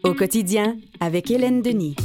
Au quotidien, avec Hélène Denis.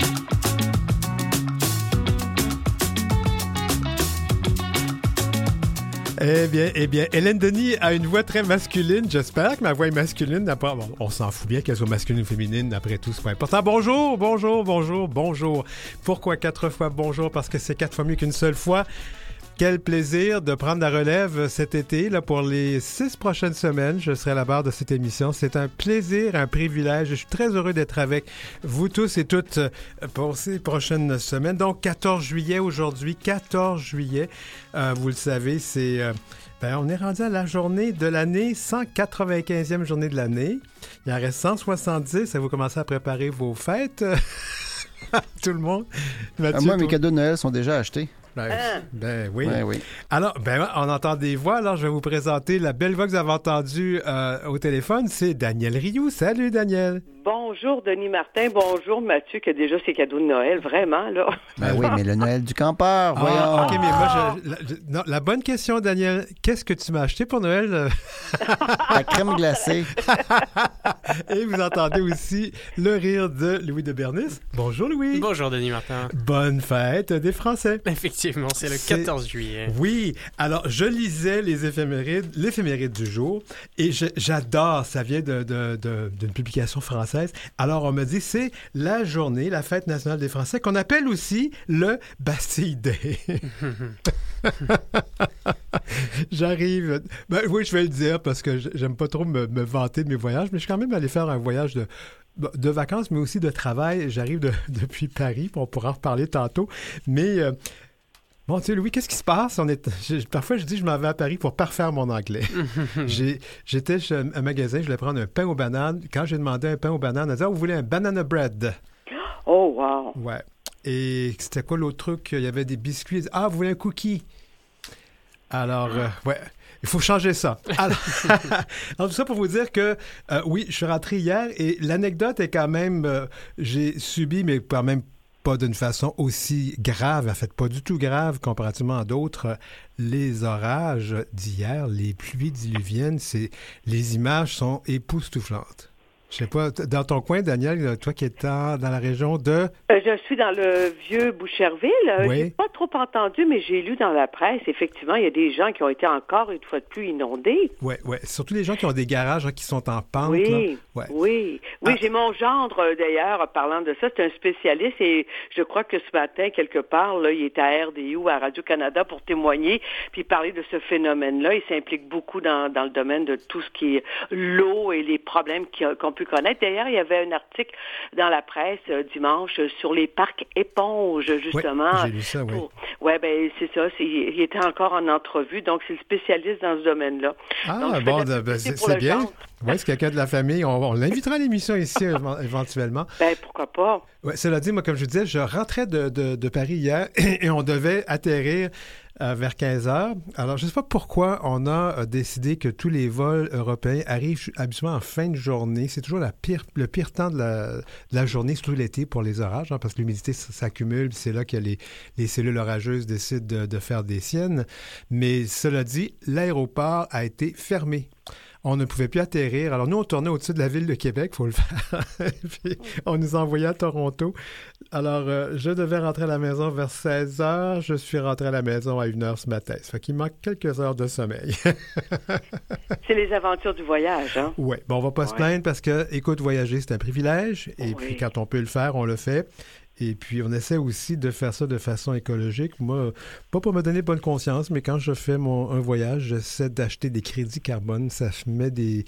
Eh bien, Hélène Denis a une voix très masculine. J'espère que ma voix est masculine. Bon, on s'en fout bien qu'elle soit masculine ou féminine. Après tout, c'est pas important. Bonjour. Pourquoi 4 fois bonjour? Parce que c'est 4 fois mieux qu'une seule fois. Quel plaisir de prendre la relève cet été. Là, pour les 6 prochaines semaines, je serai à la barre de cette émission. C'est un plaisir, un privilège. Je suis très heureux d'être avec vous tous et toutes pour ces prochaines semaines. Donc, 14 juillet aujourd'hui, 14 juillet. Vous le savez, c'est... on est rendu à la journée de l'année, 195e journée de l'année. Il en reste 170. Ça vous commencez à préparer vos fêtes. Tout le monde. Mathieu, moi, mes cadeaux de Noël sont déjà achetés. Ben oui. Ouais, oui. Alors, on entend des voix. Alors, je vais vous présenter la belle voix que vous avez entendue au téléphone. C'est Daniel Rioux. Salut, Daniel. Bonjour, Denis Martin. Bonjour, Mathieu, qui a déjà ses cadeaux de Noël. Vraiment, là. Ben oui, mais le Noël du campeur, voyons. OK, mais moi, la bonne question, Daniel. Qu'est-ce que tu m'as acheté pour Noël? La crème glacée. Et vous entendez aussi le rire de Louis de Bernis. Bonjour, Louis. Bonjour, Denis Martin. Bonne fête des Français. Effectivement, c'est le 14 juillet. Oui. Alors, je lisais l'éphéméride du jour et j'adore. Ça vient d'une publication française. Alors, on me dit, c'est la journée, la fête nationale des Français, qu'on appelle aussi le Bastille Day. J'arrive. Oui, je vais le dire parce que j'aime pas trop me vanter de mes voyages, mais je suis quand même allé faire un voyage de vacances, mais aussi de travail. J'arrive depuis Paris, on pourra en reparler tantôt. Mais, bon, tu sais, Louis, qu'est-ce qui se passe? Parfois, je dis que je m'en vais à Paris pour parfaire mon anglais. J'étais chez un magasin, je voulais prendre un pain aux bananes. Quand j'ai demandé un pain aux bananes, on a dit, vous voulez un banana bread? Oh, wow! Ouais. Et c'était quoi l'autre truc? Il y avait des biscuits. Vous voulez un cookie? Alors, ouais. Il faut changer ça. Alors, tout ça pour vous dire que, oui, je suis rentré hier et l'anecdote est quand même, j'ai subi, mais quand même pas d'une façon aussi grave, en fait, pas du tout grave comparativement à d'autres, les orages d'hier, les pluies diluviennes, les images sont époustouflantes. Je sais pas, dans ton coin, Daniel, toi qui es dans la région de... Je suis dans le vieux Boucherville. Oui. J'ai pas trop entendu, mais j'ai lu dans la presse, effectivement, il y a des gens qui ont été encore une fois de plus inondés. Oui. Surtout les gens qui ont des garages qui sont en pente. Oui, là. Ouais. oui. J'ai mon gendre, d'ailleurs, parlant de ça, c'est un spécialiste et je crois que ce matin, quelque part, là, il est à RDU, à Radio-Canada, pour témoigner puis parler de ce phénomène-là. Il s'implique beaucoup dans le domaine de tout ce qui est l'eau et les problèmes qu'on peut connaître. D'ailleurs, il y avait un article dans la presse dimanche sur les parcs éponges, justement. Oui, j'ai lu ça, oui. Oui, c'est ça. Il était encore en entrevue, donc c'est le spécialiste dans ce domaine-là. Donc, bon, c'est bien. Oui, c'est quelqu'un de la famille. On l'invitera à l'émission ici éventuellement. Pourquoi pas? Ouais, cela dit, moi, comme je vous disais, je rentrais de Paris hier et on devait atterrir vers 15 heures. Alors, je ne sais pas pourquoi on a décidé que tous les vols européens arrivent habituellement en fin de journée. C'est toujours le pire temps de la journée, surtout l'été pour les orages, parce que l'humidité s'accumule. C'est là que les cellules orageuses décident de faire des siennes. Mais cela dit, l'aéroport a été fermé. On ne pouvait plus atterrir. Alors, nous, on tournait au-dessus de la ville de Québec, il faut le faire. Puis, on nous envoyait à Toronto. Alors, je devais rentrer à la maison vers 16 heures. Je suis rentré à la maison à 1 heure ce matin. Ça fait qu'il manque quelques heures de sommeil. C'est les aventures du voyage, hein? Oui. Bon, on va pas se plaindre parce que, écoute, voyager, c'est un privilège. Et puis, quand on peut le faire, on le fait. Et puis, on essaie aussi de faire ça de façon écologique. Moi, pas pour me donner bonne conscience, mais quand je fais un voyage, j'essaie d'acheter des crédits carbone. Ça met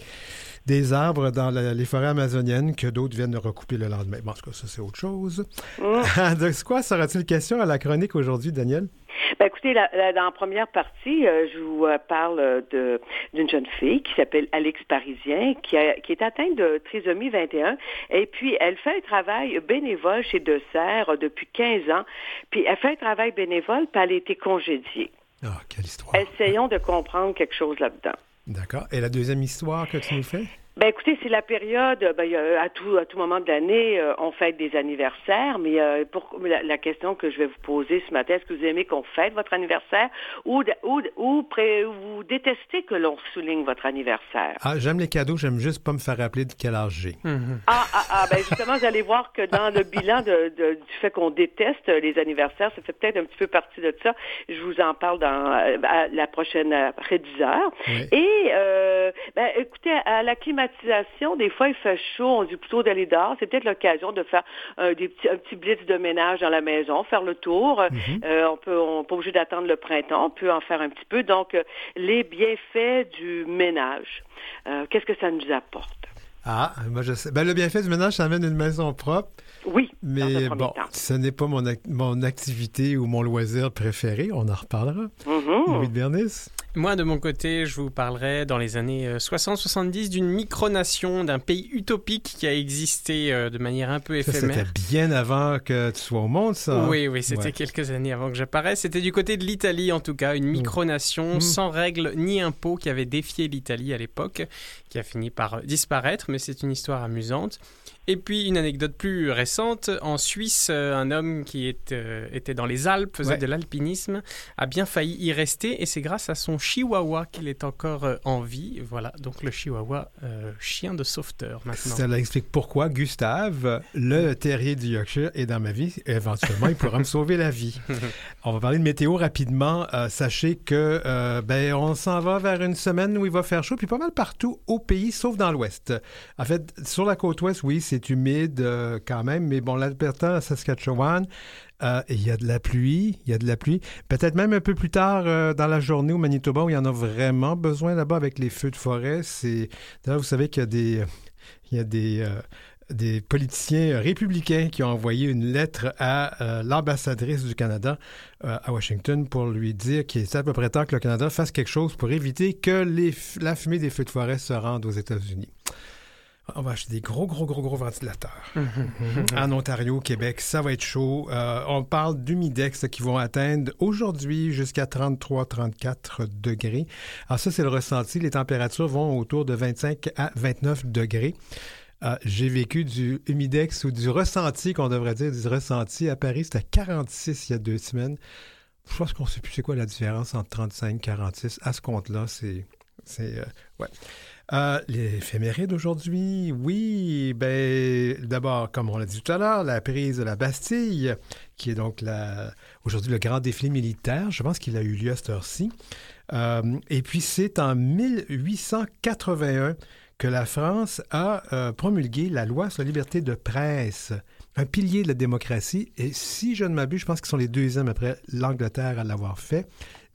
des arbres dans les forêts amazoniennes que d'autres viennent recouper le lendemain. Bon, en tout cas, ça, c'est autre chose. Donc, quoi sera-t-il question à la chronique aujourd'hui, Daniel? Écoutez, dans la première partie, je vous parle d'une jeune fille qui s'appelle Alix Parisien, qui est atteinte de trisomie 21, et puis elle fait un travail bénévole chez Dessert depuis 15 ans, puis elle fait un travail bénévole, puis elle a été congédiée. Quelle histoire! Essayons de comprendre quelque chose là-dedans. D'accord. Et la deuxième histoire que tu nous fais? Ben écoutez, c'est la période, à tout moment de l'année, on fête des anniversaires, mais pour la question que je vais vous poser ce matin, est-ce que vous aimez qu'on fête votre anniversaire ou vous détestez que l'on souligne votre anniversaire? Ah, j'aime les cadeaux, j'aime juste pas me faire rappeler de quel âge j'ai. Ben justement, vous allez voir que dans le bilan du fait qu'on déteste les anniversaires, ça fait peut-être un petit peu partie de ça. Je vous en parle dans la prochaine après 10 heures. Oui. Et écoutez, à la climatisation, des fois il fait chaud, on dit plutôt d'aller dehors. C'est peut-être l'occasion de faire un petit blitz de ménage dans la maison, faire le tour. On n'est pas obligé d'attendre le printemps, on peut en faire un petit peu. Donc, les bienfaits du ménage, qu'est-ce que ça nous apporte? Ah, moi je sais. Le bienfait du ménage, ça amène une maison propre. Oui, mais bon, ce n'est pas mon activité ou mon loisir préféré. On en reparlera. Louis de Bernis? Moi, de mon côté, je vous parlerai dans les années 60-70 d'une micronation, d'un pays utopique qui a existé de manière un peu éphémère. C'était bien avant que tu sois au monde, ça? Oui, c'était quelques années avant que j'apparaisse. C'était du côté de l'Italie, en tout cas, une micronation sans règles ni impôts qui avait défié l'Italie à l'époque, qui a fini par disparaître, mais c'est une histoire amusante. Et puis, une anecdote plus récente, en Suisse, un homme qui était dans les Alpes, faisait de l'alpinisme, a bien failli y rester, et c'est grâce à son chihuahua qu'il est encore en vie. Voilà, donc le chihuahua, chien de sauveteur maintenant. Ça explique pourquoi Gustave, le terrier du Yorkshire, est dans ma vie. Éventuellement, il pourra me sauver la vie. On va parler de météo rapidement. Sachez que on s'en va vers une semaine où il va faire chaud, puis pas mal partout au pays, sauf dans l'ouest. En fait, sur la côte ouest, oui, c'est humide quand même, mais bon, l'Alberta, la Saskatchewan, il y a de la pluie, Peut-être même un peu plus tard dans la journée au Manitoba, où il y en a vraiment besoin là-bas avec les feux de forêt. D'ailleurs, vous savez qu'il y a des politiciens républicains qui ont envoyé une lettre à l'ambassadrice du Canada à Washington pour lui dire qu'il est à peu près temps que le Canada fasse quelque chose pour éviter que la fumée des feux de forêt se rende aux États-Unis. On va acheter des gros ventilateurs. En Ontario, Québec, ça va être chaud. On parle d'humidex qui vont atteindre aujourd'hui jusqu'à 33-34 degrés. Alors ça, c'est le ressenti. Les températures vont autour de 25 à 29 degrés. J'ai vécu du humidex ou du ressenti, qu'on devrait dire, du ressenti à Paris. C'était 46 il y a 2 semaines. Je pense qu'on ne sait plus c'est quoi la différence entre 35 et 46. À ce compte-là, ouais. L'éphéméride d'aujourd'hui, oui, d'abord, comme on l'a dit tout à l'heure, la prise de la Bastille, qui est donc aujourd'hui le grand défilé militaire. Je pense qu'il a eu lieu à cette heure-ci. Et puis, c'est en 1881 que la France a promulgué la loi sur la liberté de presse, un pilier de la démocratie. Et si je ne m'abuse, je pense qu'ils sont les deuxièmes après l'Angleterre à l'avoir fait.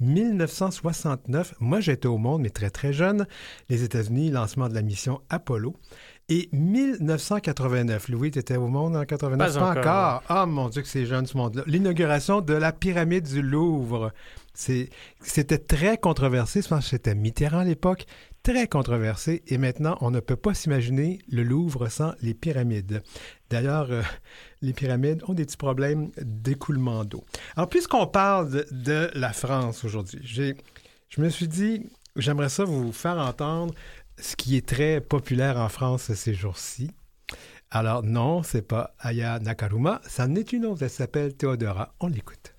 1969, moi j'étais au monde, mais très très jeune, les États-Unis, lancement de la mission Apollo. Et 1989, Louis, tu étais au monde en 89? Pas encore. Ah mon Dieu que c'est jeune ce monde-là. L'inauguration de la pyramide du Louvre. C'était très controversé, je pense que c'était Mitterrand à l'époque, très controversé. Et maintenant, on ne peut pas s'imaginer le Louvre sans les pyramides. D'ailleurs, les pyramides ont des petits problèmes d'écoulement d'eau. Alors, puisqu'on parle de la France aujourd'hui, je me suis dit, j'aimerais ça vous faire entendre ce qui est très populaire en France ces jours-ci. Alors, non, c'est pas Aya Nakamura, ça en est une autre, elle s'appelle Théodora. On l'écoute.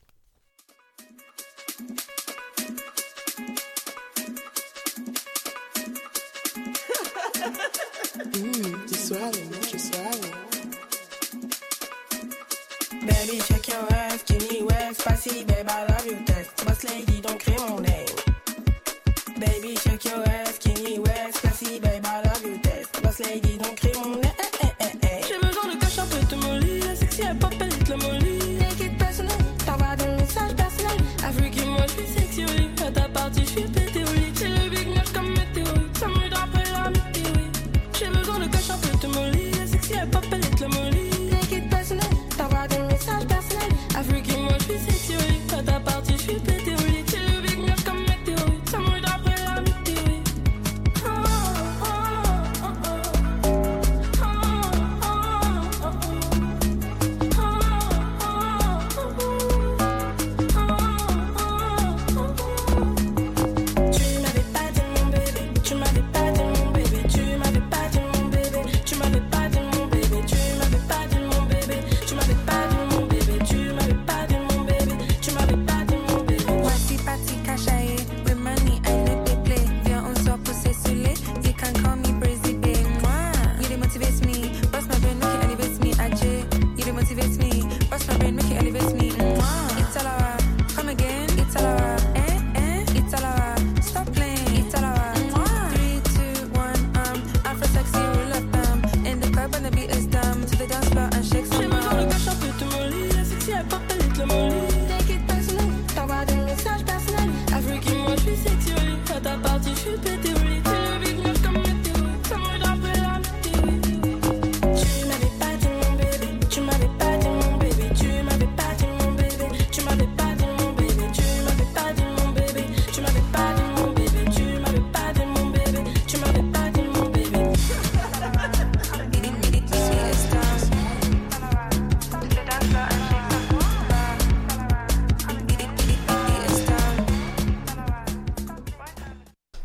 Baby, check your ass, Kenny West, spicy, babe, I love you, test. Boss lady, don't crie mon name. Baby, check your ass, Kenny West, spicy, babe, I love you, test. Boss lady, don't crie mon name. J'ai besoin de cash un peu te mollir, sexy, elle pop, elle te le mollir. Take it personal, t'envoies des messages personnels. Afrique, moi, je suis sexy, oui. À ta partie, je suis pété, oui. J'ai le big neige comme météorite, ça me draperait la météorite. J'ai besoin de cash un peu te mollir, sexy, elle pop, elle te le mollir. Take it personal, t'envoies des messages personnels. Afrique, moi, je suis sexy, oui.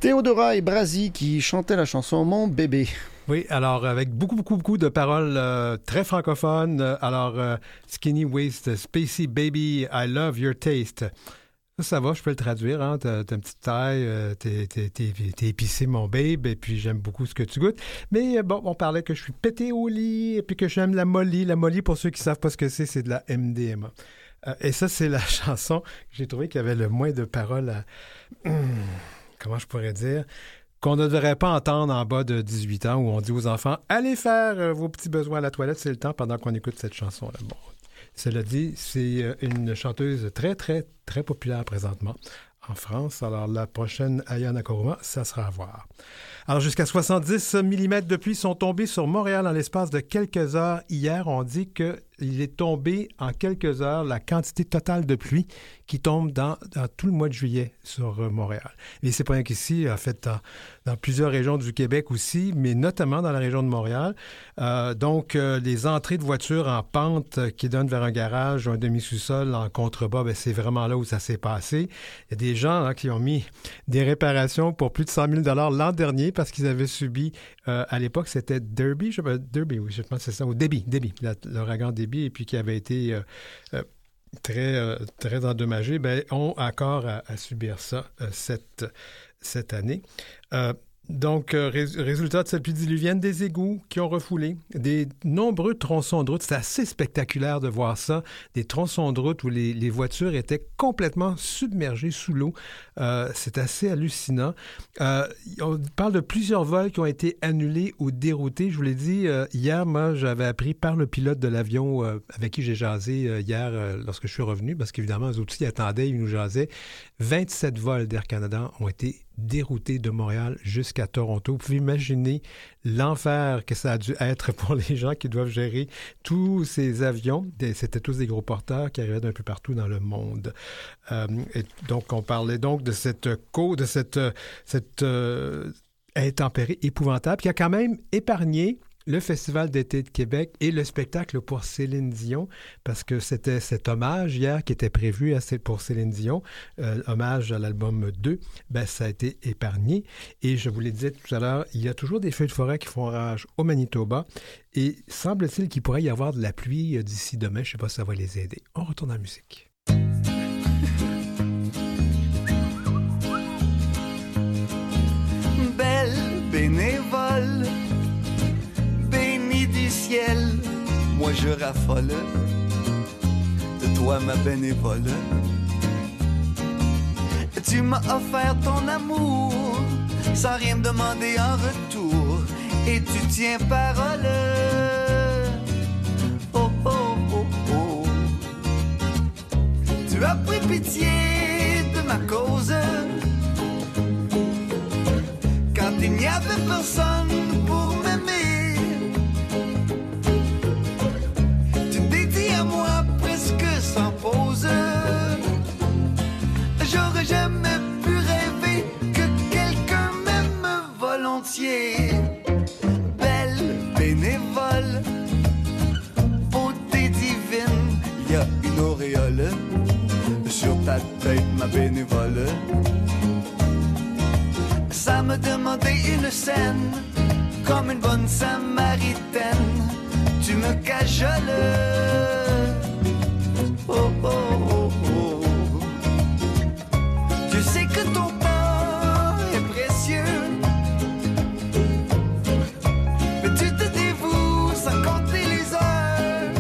Théodora et Brazy qui chantaient la chanson Mon bébé. Oui, alors avec beaucoup de paroles très francophones. Alors, Skinny Waist, Spacey Baby, I Love Your Taste. Ça va, je peux le traduire. Hein? T'as une petite taille, t'es épicé, mon babe, et puis j'aime beaucoup ce que tu goûtes. Mais bon, on parlait que je suis pété au lit, et puis que j'aime la molly. La molly, pour ceux qui ne savent pas ce que c'est de la MDMA. Et ça, c'est la chanson que j'ai trouvé qu'il y avait le moins de paroles à... comment je pourrais dire? Qu'on ne devrait pas entendre en bas de 18 ans, où on dit aux enfants « Allez faire vos petits besoins à la toilette, c'est le temps » pendant qu'on écoute cette chanson-là. Bon. Cela dit, c'est une chanteuse très populaire présentement en France. Alors, la prochaine Aya Nakamura, ça sera à voir. Alors, jusqu'à 70 mm de pluie sont tombés sur Montréal en l'espace de quelques heures. Hier, on dit qu'il est tombé en quelques heures la quantité totale de pluie qui tombe dans tout le mois de juillet sur Montréal. Et c'est pas rien qu'ici, en fait, dans plusieurs régions du Québec aussi, mais notamment dans la région de Montréal. Donc, les entrées de voitures en pente qui donnent vers un garage ou un demi-sous-sol en contrebas, bien, c'est vraiment là où ça s'est passé. Il y a des gens qui ont mis des réparations pour plus de 100 000 $ l'an dernier parce qu'ils avaient subi, à l'époque, c'était Derby, je pense que c'est ça, ou Debbie, l'ouragan Debbie, et puis qui avait été très endommagé, bien, ont encore à subir ça cette année. Donc, résultat de cette pluie diluvienne, des égouts qui ont refoulé, des nombreux tronçons de route. C'est assez spectaculaire de voir ça, des tronçons de route où les voitures étaient complètement submergées sous l'eau. C'est assez hallucinant. On parle de plusieurs vols qui ont été annulés ou déroutés. Je vous l'ai dit, hier, moi, j'avais appris par le pilote de l'avion avec qui j'ai jasé hier lorsque je suis revenu, parce qu'évidemment, eux aussi attendaient, ils nous jasaient. 27 vols d'Air Canada ont été déroutés de Montréal jusqu'à Toronto. Vous pouvez imaginer l'enfer que ça a dû être pour les gens qui doivent gérer tous ces avions. C'était tous des gros porteurs qui arrivaient d'un peu partout dans le monde. Et donc, on parlait donc de cette intempérie épouvantable qui a quand même épargné le Festival d'été de Québec et le spectacle pour Céline Dion, parce que c'était cet hommage hier qui était prévu pour Céline Dion, hommage à l'album 2, ben, ça a été épargné. Et je vous l'ai dit tout à l'heure, il y a toujours des feux de forêt qui font rage au Manitoba, et semble-t-il qu'il pourrait y avoir de la pluie d'ici demain. Je ne sais pas si ça va les aider. On retourne en musique. Belle bénévole, du ciel, moi je raffole de toi ma bénévole. Tu m'as offert ton amour sans rien me demander en retour, et tu tiens parole. Oh oh oh oh. Tu as pris pitié de ma cause quand il n'y avait personne pour m'aimer. Sans pause, j'aurais jamais pu rêver que quelqu'un m'aime volontiers. Belle bénévole, beauté divine, il y a une auréole sur ta tête, ma bénévole. Ça me demandait une scène, comme une bonne samaritaine, tu me cajoles. Oh, oh, oh, oh. Tu sais que ton temps est précieux, mais tu te dévoues sans compter les heures.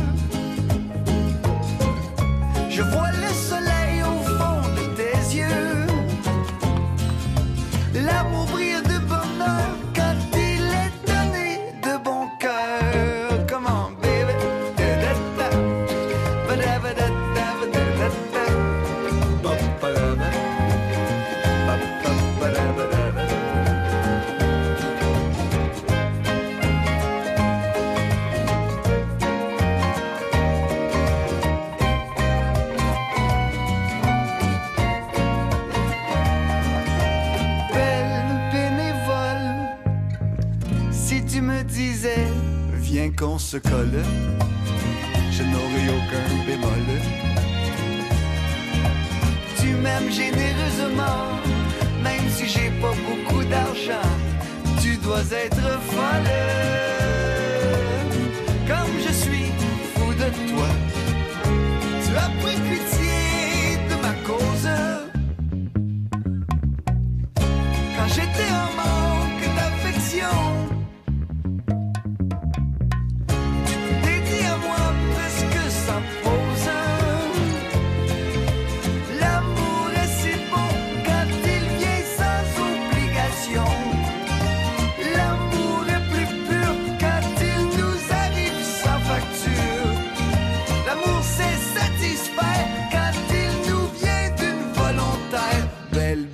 Je vois le soleil au fond de tes yeux. L'amour brille de bonheur quand il est donné de bon cœur. Comment, baby? Viens qu'on se colle, je n'aurai aucun bémol. Tu m'aimes généreusement, même si j'ai pas beaucoup d'argent, tu dois être folle. Comme je suis fou de toi, tu as pris pitié de ma cause. Quand j'étais en manque d'affection, tu t'es dit à moi presque sans pause. L'amour est si bon quand il vient sans obligation. L'amour est plus pur quand il nous arrive sans facture. L'amour c'est satisfaire quand il nous vient d'une volontaire belle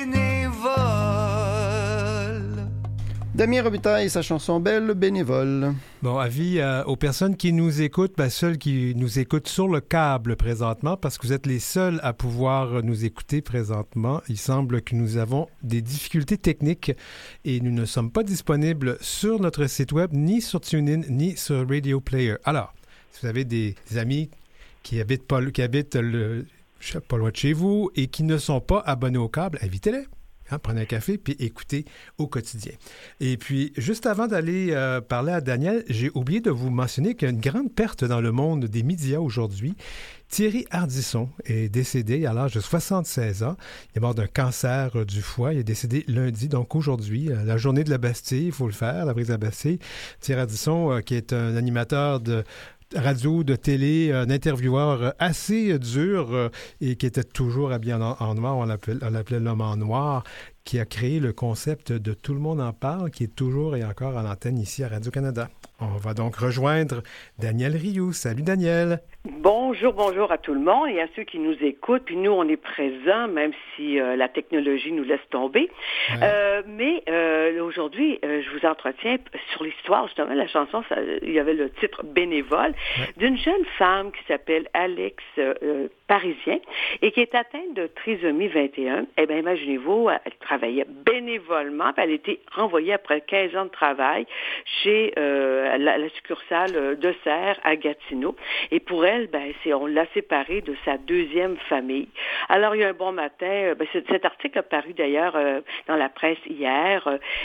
bénévole. Damien Robitaille et sa chanson Belle bénévole. Bon, avis aux personnes qui nous écoutent, celles qui nous écoutent sur le câble présentement, parce que vous êtes les seuls à pouvoir nous écouter présentement. Il semble que nous avons des difficultés techniques et nous ne sommes pas disponibles sur notre site web, ni sur TuneIn, ni sur Radio Player. Alors, si vous avez des amis qui habitent pas loin de chez vous et qui ne sont pas abonnés au câble, invitez-les. Prenez un café puis écoutez au quotidien. Et puis, juste avant d'aller parler à Daniel, j'ai oublié de vous mentionner qu'il y a une grande perte dans le monde des médias aujourd'hui. Thierry Ardisson est décédé à l'âge de 76 ans. Il est mort d'un cancer du foie. Il est décédé lundi, donc aujourd'hui, la journée de la Bastille, il faut le faire, la brise de la Bastille. Thierry Ardisson, qui est un animateur de radio, de télé, un intervieweur assez dur et qui était toujours habillé en noir. On l'appelait l'homme en noir, qui a créé le concept de Tout le monde en parle, qui est toujours et encore à l'antenne ici à Radio-Canada. On va donc rejoindre Daniel Rioux. Salut Daniel. Bonjour à tout le monde et à ceux qui nous écoutent. Puis nous, on est présents, même si la technologie nous laisse tomber. Ouais. Mais aujourd'hui, je vous entretiens sur l'histoire, justement, la chanson, il y avait le titre Bénévole, d'une jeune femme qui s'appelle Alex Parisien et qui est atteinte de trisomie 21. Eh bien, imaginez-vous, elle travaillait bénévolement, puis elle a été renvoyée après 15 ans de travail chez la succursale de Serres à Gatineau. Et pour elle, on l'a séparée de sa deuxième famille. Alors, il y a un bon matin, cet article a paru d'ailleurs dans la presse hier,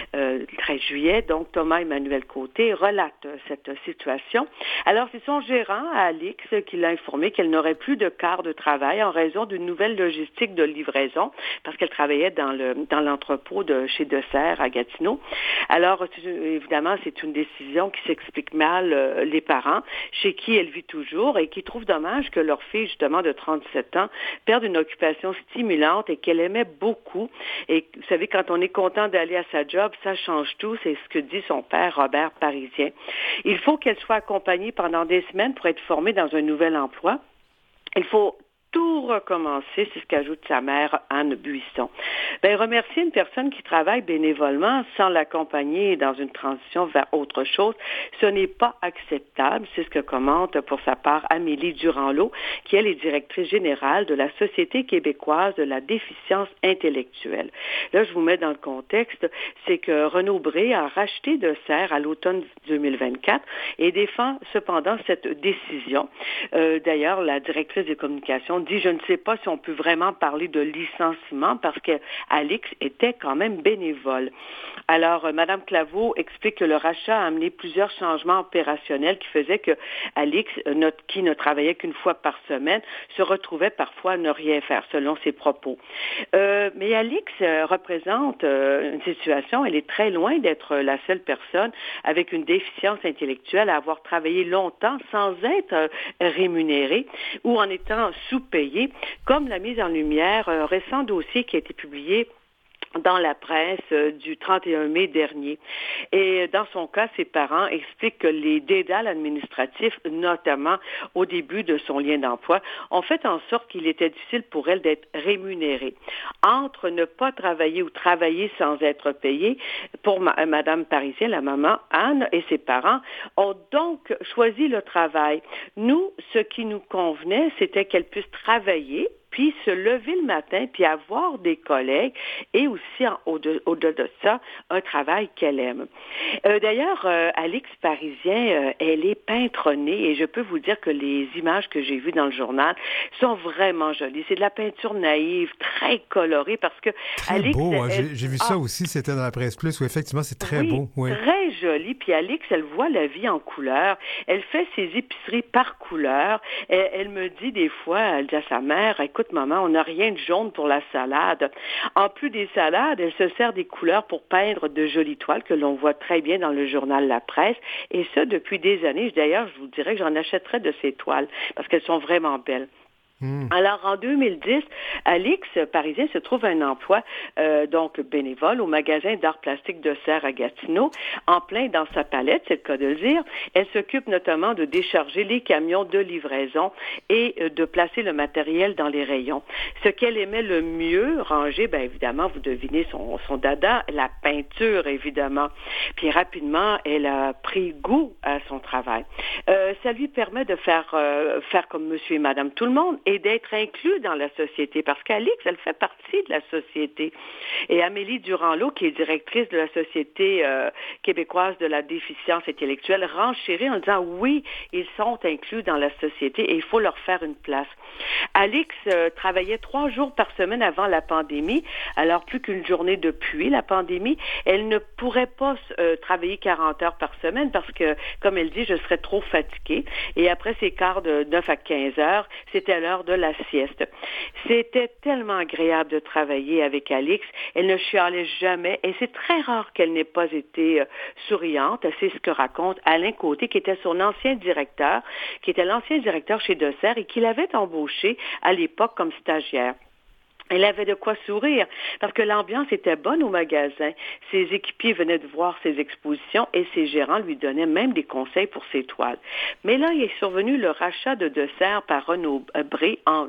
13 juillet, donc Thomas Emmanuel Côté relate cette situation. Alors, c'est son gérant, Alix, qui l'a informé qu'elle n'aurait plus de quart de travail en raison d'une nouvelle logistique de livraison, parce qu'elle travaillait dans l'entrepôt de chez De Serres à Gatineau. Alors, évidemment, c'est une décision qui s'explique mal les parents, chez qui elle vit toujours et qui trouvent dommage que leur fille, justement, de 37 ans, perde une occupation stimulante et qu'elle aimait beaucoup. Et vous savez, quand on est content d'aller à sa job, ça change tout. C'est ce que dit son père, Robert Parisien. Il faut qu'elle soit accompagnée pendant des semaines pour être formée dans un nouvel emploi. Il faut tout recommencer, c'est ce qu'ajoute sa mère, Anne Buisson. Remercier une personne qui travaille bénévolement sans l'accompagner dans une transition vers autre chose, ce n'est pas acceptable. C'est ce que commente pour sa part Amélie Durand-Lot, qui elle est directrice générale de la Société québécoise de la déficience intellectuelle. Là, je vous mets dans le contexte, c'est que Renaud Bré a racheté De Serres à l'automne 2024 et défend cependant cette décision. D'ailleurs, la directrice des communications dit « Je ne sais pas si on peut vraiment parler de licenciement parce qu'Alix était quand même bénévole. » Alors, Mme Claveau explique que le rachat a amené plusieurs changements opérationnels qui faisaient que Alix, qui ne travaillait qu'une fois par semaine, se retrouvait parfois à ne rien faire, selon ses propos. Mais Alix représente une situation, elle est très loin d'être la seule personne avec une déficience intellectuelle à avoir travaillé longtemps sans être rémunérée ou en étant sous-payée, comme l'a mise en lumière un récent dossier qui a été publié dans la presse du 31 mai dernier. Et dans son cas, ses parents expliquent que les dédales administratifs, notamment au début de son lien d'emploi, ont fait en sorte qu'il était difficile pour elle d'être rémunérée. Entre ne pas travailler ou travailler sans être payée, pour Madame Parisien, la maman, Anne et ses parents ont donc choisi le travail. Nous, ce qui nous convenait, c'était qu'elle puisse travailler, puis se lever le matin, puis avoir des collègues, et aussi, au-delà de ça, un travail qu'elle aime. D'ailleurs, Alix Parisien, elle est peintre née, et je peux vous dire que les images que j'ai vues dans le journal sont vraiment jolies. C'est de la peinture naïve, très colorée, parce que très Alix... beau, hein? J'ai vu ça aussi, c'était dans la Presse Plus, où effectivement, c'est très beau. Oui, très joli. Puis Alix, elle voit la vie en couleur. Elle fait ses épiceries par couleur. Elle me dit des fois, elle dit à sa mère, écoute maman, on n'a rien de jaune pour la salade. En plus des salades, elle se sert des couleurs pour peindre de jolies toiles que l'on voit très bien dans le journal La Presse. Et ça, depuis des années. D'ailleurs, je vous dirais que j'en achèterais de ces toiles parce qu'elles sont vraiment belles. Alors, en 2010, Alix Parisien se trouve un emploi, donc bénévole, au magasin d'art plastique de Serres à Gatineau, en plein dans sa palette, c'est le cas de le dire. Elle s'occupe notamment de décharger les camions de livraison et de placer le matériel dans les rayons. Ce qu'elle aimait le mieux ranger, bien évidemment, vous devinez son dada, la peinture, évidemment. Puis rapidement, elle a pris goût à son travail. Ça lui permet de faire comme monsieur et madame tout le monde, et d'être inclus dans la société, parce qu'Alix, elle fait partie de la société. Et Amélie Durand-Lot, qui est directrice de la Société québécoise de la déficience intellectuelle, renchérit en disant oui, ils sont inclus dans la société et il faut leur faire une place. Alix travaillait 3 jours par semaine avant la pandémie, alors plus qu'une journée depuis la pandémie. Elle ne pourrait pas travailler 40 heures par semaine parce que, comme elle dit, je serais trop fatiguée. Et après ces quarts de 9 à 15 heures, c'était l'heure de la sieste. C'était tellement agréable de travailler avec Alix. Elle ne chialait jamais et c'est très rare qu'elle n'ait pas été souriante. C'est ce que raconte Alain Côté, qui était son ancien directeur, qui était l'ancien directeur chez Desserres et qui l'avait embauché à l'époque comme stagiaire. Elle avait de quoi sourire parce que l'ambiance était bonne au magasin. Ses équipiers venaient de voir ses expositions et ses gérants lui donnaient même des conseils pour ses toiles. Mais là, il est survenu le rachat de Desserres par Renaud Bré en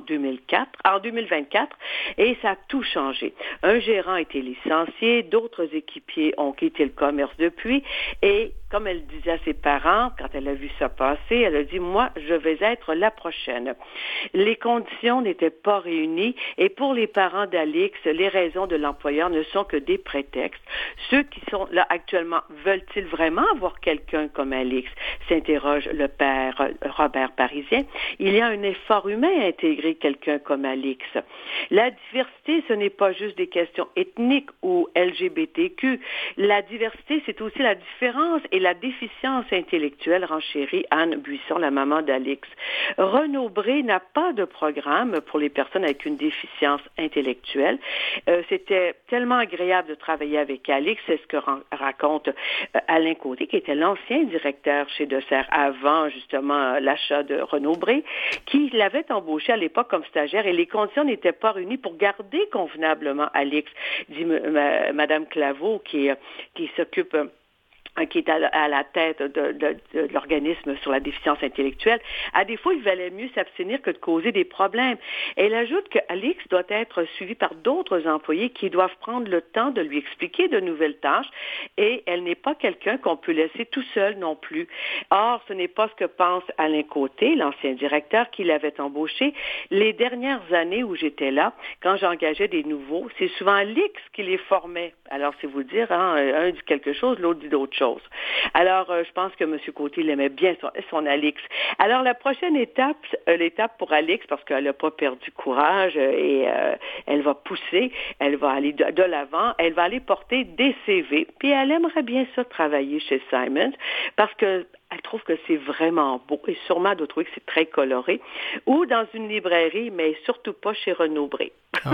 2024 et ça a tout changé. Un gérant a été licencié, d'autres équipiers ont quitté le commerce depuis et comme elle disait à ses parents, quand elle a vu ça passer, elle a dit « Moi, je vais être la prochaine ». Les conditions n'étaient pas réunies et pour les parents d'Alix, les raisons de l'employeur ne sont que des prétextes. Ceux qui sont là actuellement, veulent-ils vraiment avoir quelqu'un comme Alix? S'interroge le père Robert Parisien. Il y a un effort humain à intégrer quelqu'un comme Alix. La diversité, ce n'est pas juste des questions ethniques ou LGBTQ. La diversité, c'est aussi la différence et la déficience intellectuelle, renchérit Anne Buisson, la maman d'Alix. Renaud Bré n'a pas de programme pour les personnes avec une déficience intellectuelle. C'était tellement agréable de travailler avec Alix, c'est ce que raconte Alain Côté, qui était l'ancien directeur chez Desserres avant justement l'achat de Renaud Bré, qui l'avait embauché à l'époque comme stagiaire et les conditions n'étaient pas réunies pour garder convenablement Alix, dit Madame Claveau, qui s'occupe qui est à la tête de l'organisme sur la déficience intellectuelle. À défaut, il valait mieux s'abstenir que de causer des problèmes. Elle ajoute que Alix doit être suivie par d'autres employés qui doivent prendre le temps de lui expliquer de nouvelles tâches et elle n'est pas quelqu'un qu'on peut laisser tout seul non plus. Or, ce n'est pas ce que pense Alain Côté, l'ancien directeur qui l'avait embauché. Les dernières années où j'étais là, quand j'engageais des nouveaux, c'est souvent Alix qui les formait. Alors, c'est vous dire, un dit quelque chose, l'autre dit d'autres choses. Alors, je pense que M. Côté l'aimait bien, son Alix. Alors, la prochaine étape, l'étape pour Alix, parce qu'elle n'a pas perdu courage et elle va pousser, elle va aller de l'avant, elle va aller porter des CV. Puis, elle aimerait bien ça travailler chez Simons parce que elle trouve que c'est vraiment beau et sûrement elle doit trouver que c'est très coloré. Ou dans une librairie, mais surtout pas chez Renaud Bré. Oh.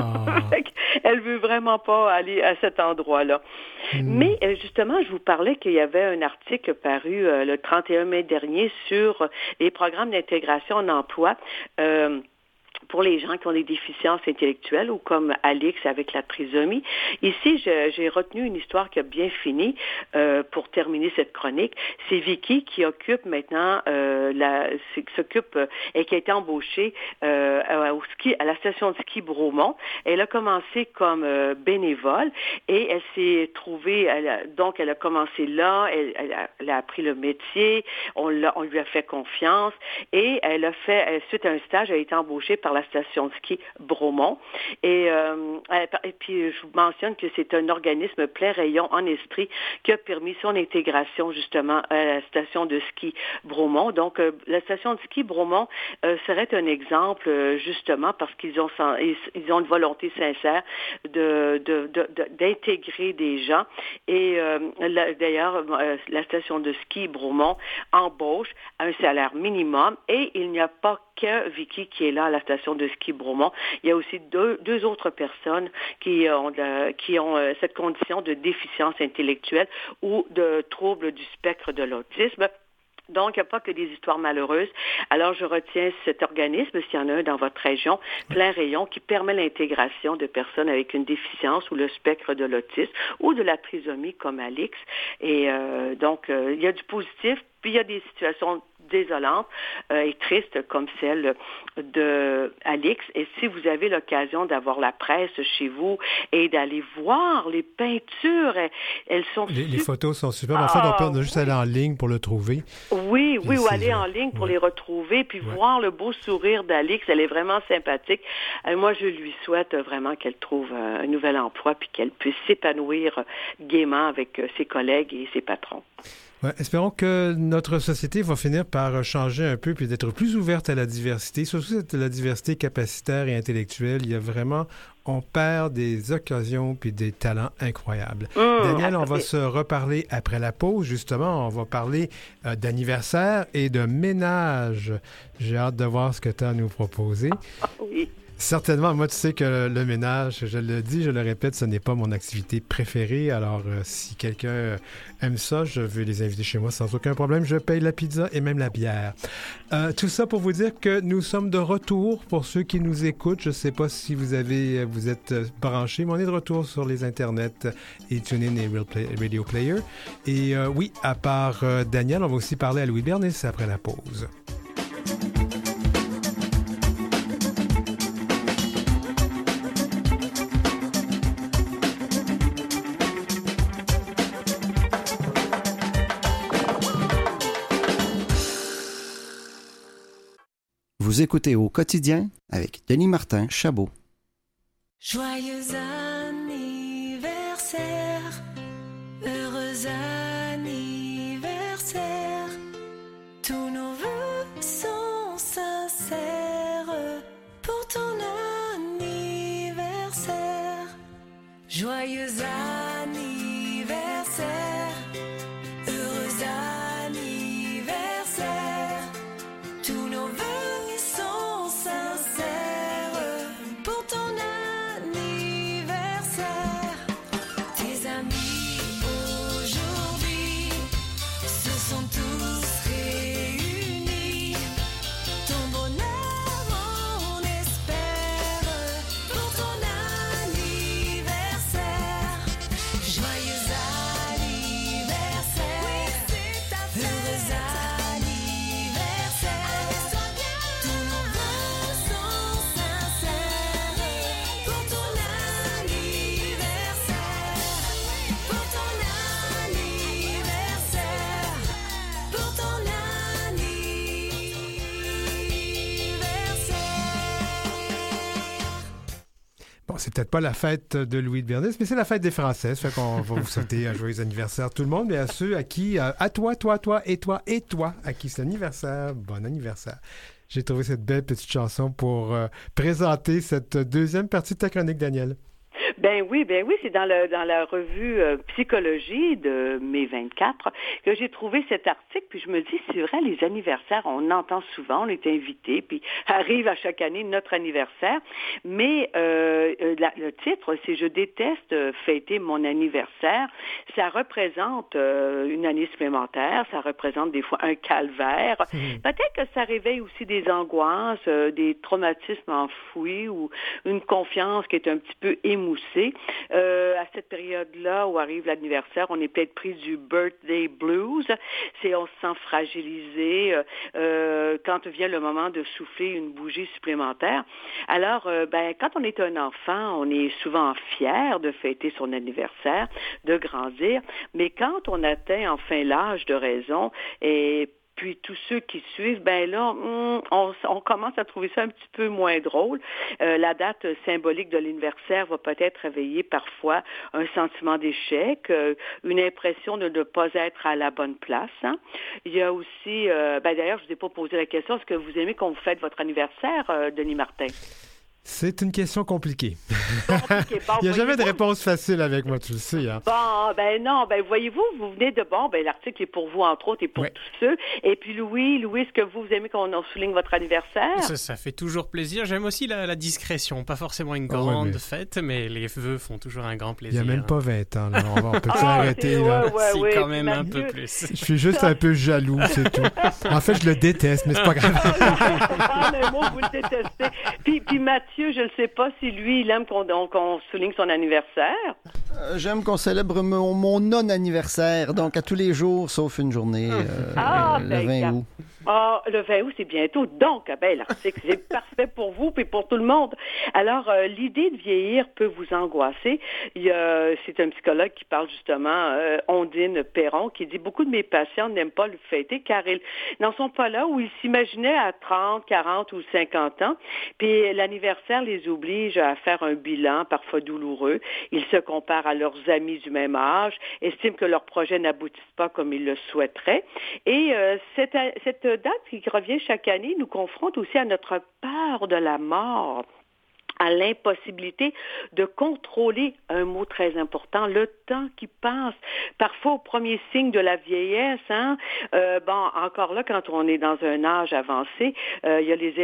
Elle veut vraiment pas aller à cet endroit-là. Mais justement, je vous parlais qu'il y avait un article paru le 31 mai dernier sur les programmes d'intégration en emploi pour les gens qui ont des déficiences intellectuelles ou comme Alix avec la trisomie. Ici, j'ai retenu une histoire qui a bien fini pour terminer cette chronique. C'est Vicky qui occupe maintenant, s'occupe et qui a été embauchée au ski, à la station de ski Bromont. Elle a commencé comme bénévole et elle s'est trouvée, donc elle a commencé là, elle a appris le métier, on lui a fait confiance et elle a fait, suite à un stage, elle a été embauchée par par la station de ski Bromont. Et puis, je vous mentionne que c'est un organisme plein rayon en Estrie qui a permis son intégration justement à la station de ski Bromont. Donc, la station de ski Bromont serait un exemple justement parce qu'ils ont une volonté sincère d'intégrer des gens. Et d'ailleurs, la station de ski Bromont embauche à un salaire minimum et il n'y a pas que Vicky qui est là à la station de ski Bromont. Il y a aussi deux autres personnes qui ont cette condition de déficience intellectuelle ou de trouble du spectre de l'autisme. Donc, il n'y a pas que des histoires malheureuses. Alors, je retiens cet organisme, s'il y en a un dans votre région, plein rayon, qui permet l'intégration de personnes avec une déficience ou le spectre de l'autisme ou de la trisomie comme Alix. Et donc, il y a du positif, puis il y a des situations désolantes et tristes comme celle de Alix. Et si vous avez l'occasion d'avoir la presse chez vous et d'aller voir les peintures, elles sont les photos sont super. En fait, on peut juste aller en ligne pour le trouver. Oui, ou aller en ligne pour les retrouver, puis voir le beau sourire d'Alix. Elle est vraiment sympathique. Moi, je lui souhaite vraiment qu'elle trouve un nouvel emploi puis qu'elle puisse s'épanouir gaiement avec ses collègues et ses patrons. Ouais, espérons que notre société va finir par changer un peu puis d'être plus ouverte à la diversité, surtout la diversité capacitaire et intellectuelle. Il y a vraiment, on perd des occasions puis des talents incroyables. Daniel, on va se reparler après la pause, justement. On va parler d'anniversaire et de ménage. J'ai hâte de voir ce que tu as à nous proposer. Oui. Certainement. Moi, tu sais que le ménage, je le dis, je le répète, ce n'est pas mon activité préférée. Alors, si quelqu'un aime ça, je vais les inviter chez moi sans aucun problème. Je paye la pizza et même la bière. Tout ça pour vous dire que nous sommes de retour pour ceux qui nous écoutent. Je ne sais pas si vous êtes branchés, mais on est de retour sur les internets et TuneIn et Radio Player. Et oui, à part Daniel, on va aussi parler à Louis Bernis après la pause. Vous écoutez Au quotidien avec Denis Martin Chabot. Joyeux anniversaire, heureux anniversaire, tous nos vœux sont sincères pour ton anniversaire. Joyeux anniversaire, heureux anniversaire, tous nos vœux sont sincères pour ton anniversaire. Tes amis aujourd'hui se sont tous réunis. Ton bonheur on espère pour ton anniversaire. Joyeux anniversaire, oui, c'est ta fête. Heureux anniversaire, amuse-toi bien. Tous nos vœux sont sincères pour ton anniversaire. Pour ton anniversaire. Pour ton anniversaire. Bon, c'est peut-être pas la fête de Louis de Bernis, mais c'est la fête des Français. Ça fait qu'on va vous souhaiter un joyeux anniversaire tout le monde, et à ceux à qui, à toi, à qui c'est l'anniversaire, bon anniversaire. J'ai trouvé cette belle petite chanson pour présenter cette deuxième partie de ta chronique, Daniel. Ben oui, c'est dans la revue Psychologie de mai 24 que j'ai trouvé cet article, puis je me dis, c'est vrai, les anniversaires, on entend souvent, on est invité, puis arrive à chaque année notre anniversaire, mais le titre, c'est « Je déteste fêter mon anniversaire ». Ça représente une année supplémentaire, ça représente des fois un calvaire. Peut-être que ça réveille aussi des angoisses, des traumatismes enfouis ou une confiance qui est un petit peu émoussée. À cette période-là où arrive l'anniversaire, on est peut-être pris du birthday blues. On se sent fragilisé quand vient le moment de souffler une bougie supplémentaire. Alors, quand on est un enfant, on est souvent fier de fêter son anniversaire, de grandir. Mais quand on atteint enfin l'âge de raison, et Puis tous ceux qui suivent, ben là, on commence à trouver ça un petit peu moins drôle. La date symbolique de l'anniversaire va peut-être réveiller parfois un sentiment d'échec, une impression de ne pas être à la bonne place. Hein. Il y a aussi, d'ailleurs, je ne vous ai pas posé la question, est-ce que vous aimez qu'on vous fête votre anniversaire, Denis Martin? C'est une question compliquée. Bon, il n'y a jamais de réponse facile avec moi, tu le sais. Hein? Bon, non, voyez-vous, vous venez de l'article est pour vous, entre autres, et pour tous ceux. Et puis Louis, est-ce que vous aimez qu'on souligne votre anniversaire? Ça fait toujours plaisir. J'aime aussi la discrétion. Pas forcément une grande fête, mais les vœux font toujours un grand plaisir. Il n'y a même pas 20 ans. Là. On peut s'arrêter. Là. Si, quand même un peu plus. Je suis juste un peu jaloux, c'est tout. En fait, je le déteste, mais c'est pas grave. Vous le détestez. Puis Mathieu, je ne sais pas si lui, il aime qu'on souligne son anniversaire. J'aime qu'on célèbre mon non-anniversaire, donc à tous les jours, sauf une journée, le 20 août. Ah, le 20 août, c'est bientôt. Donc, l'article, c'est parfait pour vous et pour tout le monde. Alors, l'idée de vieillir peut vous angoisser. C'est un psychologue qui parle justement, Ondine Perron, qui dit « Beaucoup de mes patients n'aiment pas le fêter car ils n'en sont pas là où ils s'imaginaient à 30, 40 ou 50 ans. Puis l'anniversaire les oblige à faire un bilan parfois douloureux. Ils se comparent à leurs amis du même âge, estiment que leurs projets n'aboutissent pas comme ils le souhaiteraient. Et cette date qui revient chaque année nous confronte aussi à notre peur de la mort, à l'impossibilité de contrôler un mot très important, le temps qui passe. Parfois, au premier signe de la vieillesse, encore là, quand on est dans un âge avancé, il y a les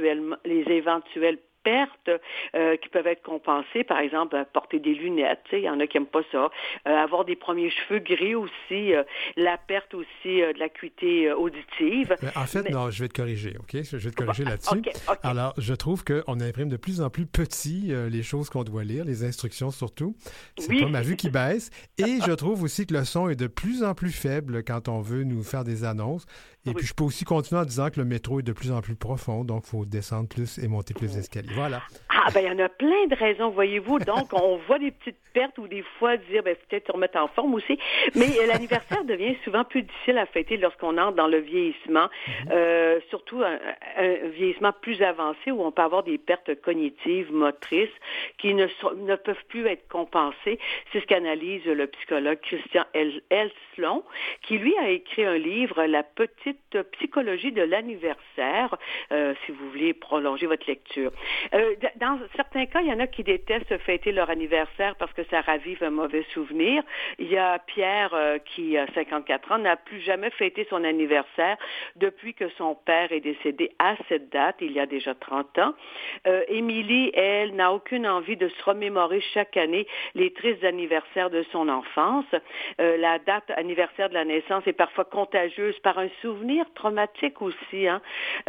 éventuelles pertes qui peuvent être compensées, par exemple, porter des lunettes, il y en a qui n'aiment pas ça, avoir des premiers cheveux gris aussi, la perte aussi de l'acuité auditive. En fait, non, je vais te corriger, OK? Je vais te corriger là-dessus. Okay. Alors, je trouve qu'on imprime de plus en plus petit les choses qu'on doit lire, les instructions surtout. C'est pas ma vue qui baisse. Et je trouve aussi que le son est de plus en plus faible quand on veut nous faire des annonces. Et puis, je peux aussi continuer en disant que le métro est de plus en plus profond, donc il faut descendre plus et monter plus d'escaliers. Voilà. Il y en a plein de raisons, voyez-vous. Donc, on voit des petites pertes ou des fois dire, peut-être se remettre en forme aussi. Mais l'anniversaire devient souvent plus difficile à fêter lorsqu'on entre dans le vieillissement, surtout un vieillissement plus avancé où on peut avoir des pertes cognitives, motrices, qui ne peuvent plus être compensées. C'est ce qu'analyse le psychologue Christian Elslon, qui, lui, a écrit un livre, La petite psychologie de l'anniversaire, si vous voulez prolonger votre lecture. Dans certains cas, il y en a qui détestent fêter leur anniversaire parce que ça ravive un mauvais souvenir. Il y a Pierre qui a 54 ans, n'a plus jamais fêté son anniversaire depuis que son père est décédé à cette date, il y a déjà 30 ans. Émilie, elle, n'a aucune envie de se remémorer chaque année les tristes anniversaires de son enfance. La date anniversaire de la naissance est parfois contagieuse par un souvenir traumatique aussi. Hein.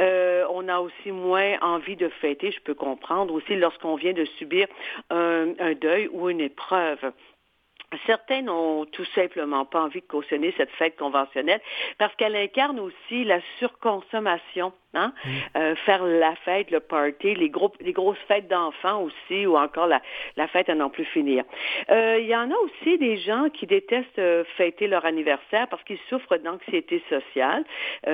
On a aussi moins envie de fêter, je peux comprendre aussi lorsqu'on vient de subir un deuil ou une épreuve. Certains n'ont tout simplement pas envie de cautionner cette fête conventionnelle parce qu'elle incarne aussi la surconsommation. Hein? Faire la fête, le party, les grosses fêtes d'enfants aussi, ou encore la fête à n'en plus finir. Il y en a aussi des gens qui détestent fêter leur anniversaire parce qu'ils souffrent d'anxiété sociale.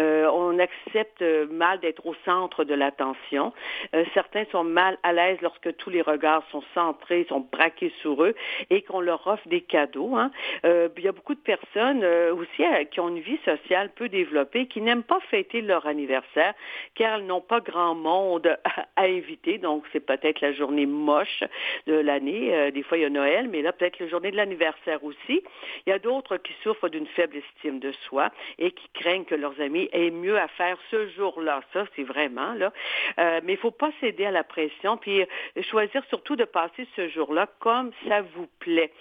On accepte mal d'être au centre de l'attention. Certains sont mal à l'aise lorsque tous les regards sont centrés, sont braqués sur eux et qu'on leur offre des cadeaux. Hein? Il y a beaucoup de personnes aussi qui ont une vie sociale peu développée, qui n'aiment pas fêter leur anniversaire car elles n'ont pas grand monde à inviter. Donc, c'est peut-être la journée moche de l'année. Des fois, il y a Noël, mais là, peut-être la journée de l'anniversaire aussi. Il y a d'autres qui souffrent d'une faible estime de soi et qui craignent que leurs amis aient mieux à faire ce jour-là. Ça, c'est vraiment, là. Mais il ne faut pas céder à la pression, puis choisir surtout de passer ce jour-là comme ça vous plaît.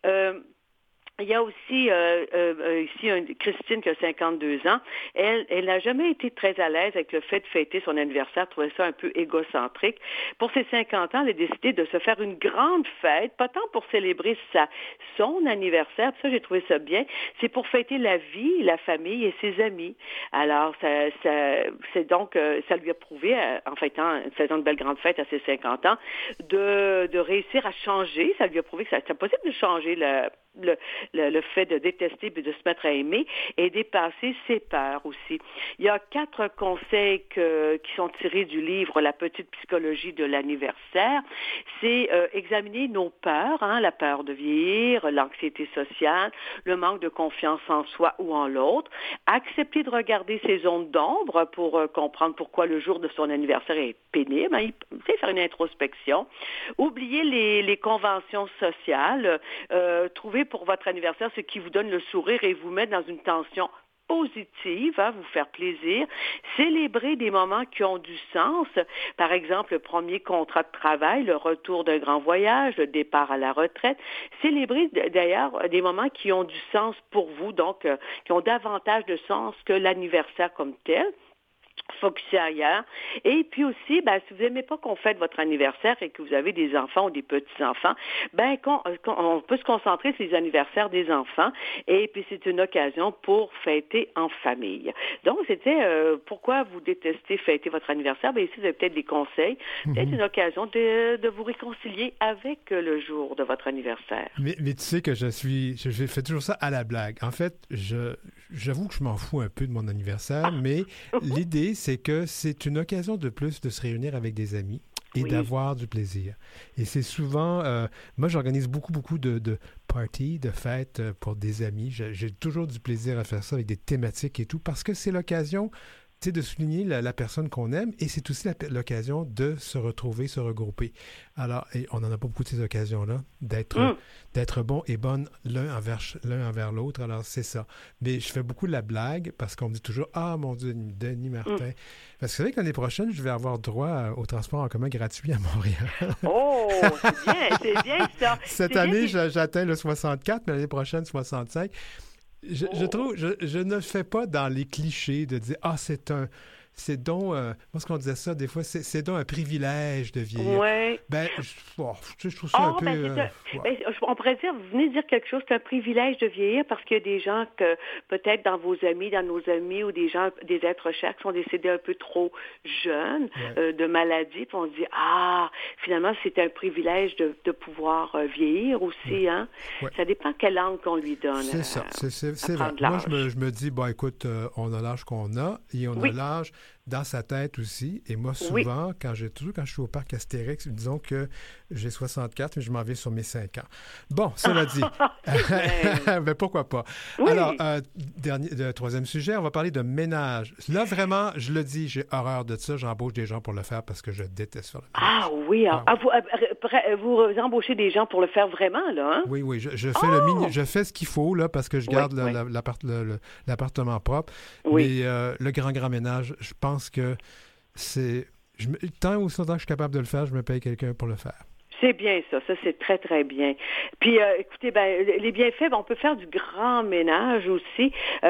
Il y a aussi ici Christine qui a 52 ans. Elle n'a jamais été très à l'aise avec le fait de fêter son anniversaire, trouvait ça un peu égocentrique. Pour ses 50 ans, elle a décidé de se faire une grande fête, pas tant pour célébrer son anniversaire, ça j'ai trouvé ça bien, c'est pour fêter la vie, la famille et ses amis. Alors, c'est donc, ça lui a prouvé, en faisant une belle grande fête à ses 50 ans, de réussir à changer. Ça lui a prouvé que c'était possible de changer le fait de détester puis de se mettre à aimer et dépasser ses peurs aussi. Il y a 4 conseils qui sont tirés du livre La petite psychologie de l'anniversaire. C'est examiner nos peurs, la peur de vieillir, l'anxiété sociale, le manque de confiance en soi ou en l'autre, accepter de regarder ses zones d'ombre pour comprendre pourquoi le jour de son anniversaire est pénible, faire une introspection, oublier les conventions sociales, trouver pour votre anniversaire ce qui vous donne le sourire et vous met dans une tension positive, vous faire plaisir, célébrer des moments qui ont du sens, par exemple le premier contrat de travail, le retour d'un grand voyage, le départ à la retraite, célébrer d'ailleurs des moments qui ont du sens pour vous, donc qui ont davantage de sens que l'anniversaire comme tel. Focuser ailleurs. Et puis aussi, si vous n'aimez pas qu'on fête votre anniversaire et que vous avez des enfants ou des petits-enfants, on peut se concentrer sur les anniversaires des enfants et puis c'est une occasion pour fêter en famille. Donc, c'était pourquoi vous détestez fêter votre anniversaire. Ici, vous avez peut-être des conseils, peut-être une occasion de vous réconcilier avec le jour de votre anniversaire. Mais tu sais que je fais toujours ça à la blague. En fait, j'avoue que je m'en fous un peu de mon anniversaire, mais l'idée, c'est que c'est une occasion de plus de se réunir avec des amis et d'avoir du plaisir. Et c'est souvent... moi, j'organise beaucoup de parties, de fêtes pour des amis. J'ai toujours du plaisir à faire ça avec des thématiques et tout, parce que c'est l'occasion de souligner la personne qu'on aime et c'est aussi l'occasion de se retrouver, se regrouper. Alors, et on n'en a pas beaucoup de ces occasions-là, d'être bon et bonne l'un envers l'autre. Alors, c'est ça. Mais je fais beaucoup de la blague parce qu'on me dit toujours « Ah, mon Dieu, Denis Martin. » Parce que c'est vrai que l'année prochaine, je vais avoir droit au transport en commun gratuit à Montréal. Oh, c'est bien ça. Cette année, j'atteins le 64, mais l'année prochaine, 65. Je trouve, je ne fais pas dans les clichés de dire « Ah, c'est donc, moi, ce qu'on disait ça, des fois, c'est donc un privilège de vieillir. Oui. Je trouve ça un peu... on pourrait dire, vous venez de dire quelque chose, c'est un privilège de vieillir parce qu'il y a des gens que, peut-être dans vos amis, dans nos amis, ou des êtres chers qui sont décédés un peu trop jeunes, de maladies, puis on se dit, finalement, c'est un privilège de pouvoir vieillir aussi, hein? Ouais. Ça dépend quel angle qu'on lui donne. C'est ça, c'est vrai. Moi, je me dis, écoute, on a l'âge qu'on a, et on a l'âge dans sa tête aussi. Et moi, souvent, quand je suis au parc Astérix, disons que j'ai 64, mais je m'en vais sur mes 5 ans. Bon, cela dit. Mais pourquoi pas? Oui. Alors, troisième sujet, on va parler de ménage. Là, vraiment, je le dis, j'ai horreur de ça. J'embauche des gens pour le faire parce que je déteste faire le ménage. Ah oui. Vous embauchez des gens pour le faire vraiment, là, hein? Oui, je fais je fais ce qu'il faut, là, parce que je garde l'appartement propre. Oui. Mais le grand ménage, je pense que c'est... tant aussi longtemps que je suis capable de le faire, je me paye quelqu'un pour le faire. C'est bien ça, c'est très, très bien. Puis, écoutez, les bienfaits, on peut faire du grand ménage aussi.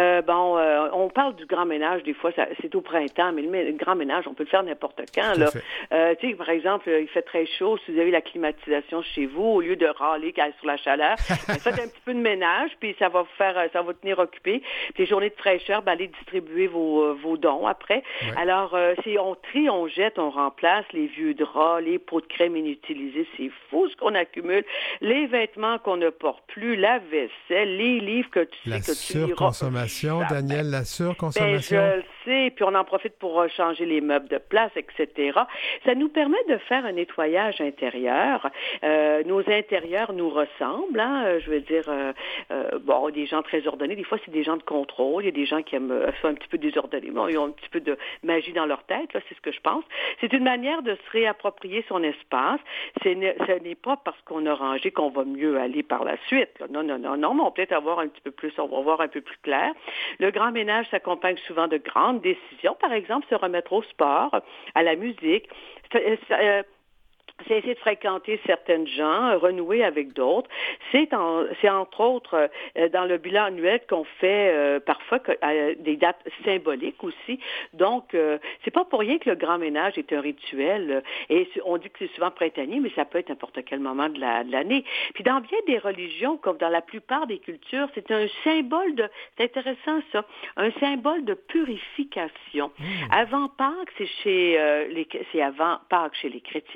On parle du grand ménage, des fois, c'est au printemps, mais le grand ménage, on peut le faire n'importe quand. Là. Tu sais, par exemple, il fait très chaud, si vous avez la climatisation chez vous, au lieu de râler sur la chaleur, faites un petit peu de ménage, puis ça va vous tenir occupé. Puis les journées de fraîcheur, allez distribuer vos dons après. Ouais. Alors, on trie, on jette, on remplace les vieux draps, les pots de crème inutilisés. C'est fou ce qu'on accumule. Les vêtements qu'on ne porte plus, la vaisselle, les livres que tu sais que tu liras. La surconsommation, Daniel, la surconsommation. Je le sais, puis on en profite pour changer les meubles de place, etc. Ça nous permet de faire un nettoyage intérieur. Nos intérieurs nous ressemblent, hein. Je veux dire, des gens très ordonnés. Des fois, c'est des gens de contrôle. Il y a des gens qui aiment ça un petit peu désordonné. Bon, ils ont un petit peu de magie dans leur tête, là, c'est ce que je pense. C'est une manière de se réapproprier son espace. Ce n'est pas parce qu'on a rangé qu'on va mieux aller par la suite. Là. Non, mais on va peut-être avoir un petit peu plus, on va voir un peu plus clair. Le grand ménage s'accompagne souvent de grandes décisions. Par exemple, se remettre au sport, à la musique. C'est essayer de fréquenter certaines gens, renouer avec d'autres. C'est entre autres dans le bilan annuel qu'on fait parfois des dates symboliques aussi. Donc, c'est pas pour rien que le grand ménage est un rituel. Et on dit que c'est souvent printanier, mais ça peut être n'importe quel moment de l'année. Puis dans bien des religions, comme dans la plupart des cultures, c'est un symbole c'est intéressant ça, un symbole de purification. Avant Pâques, c'est avant Pâques chez les chrétiens, le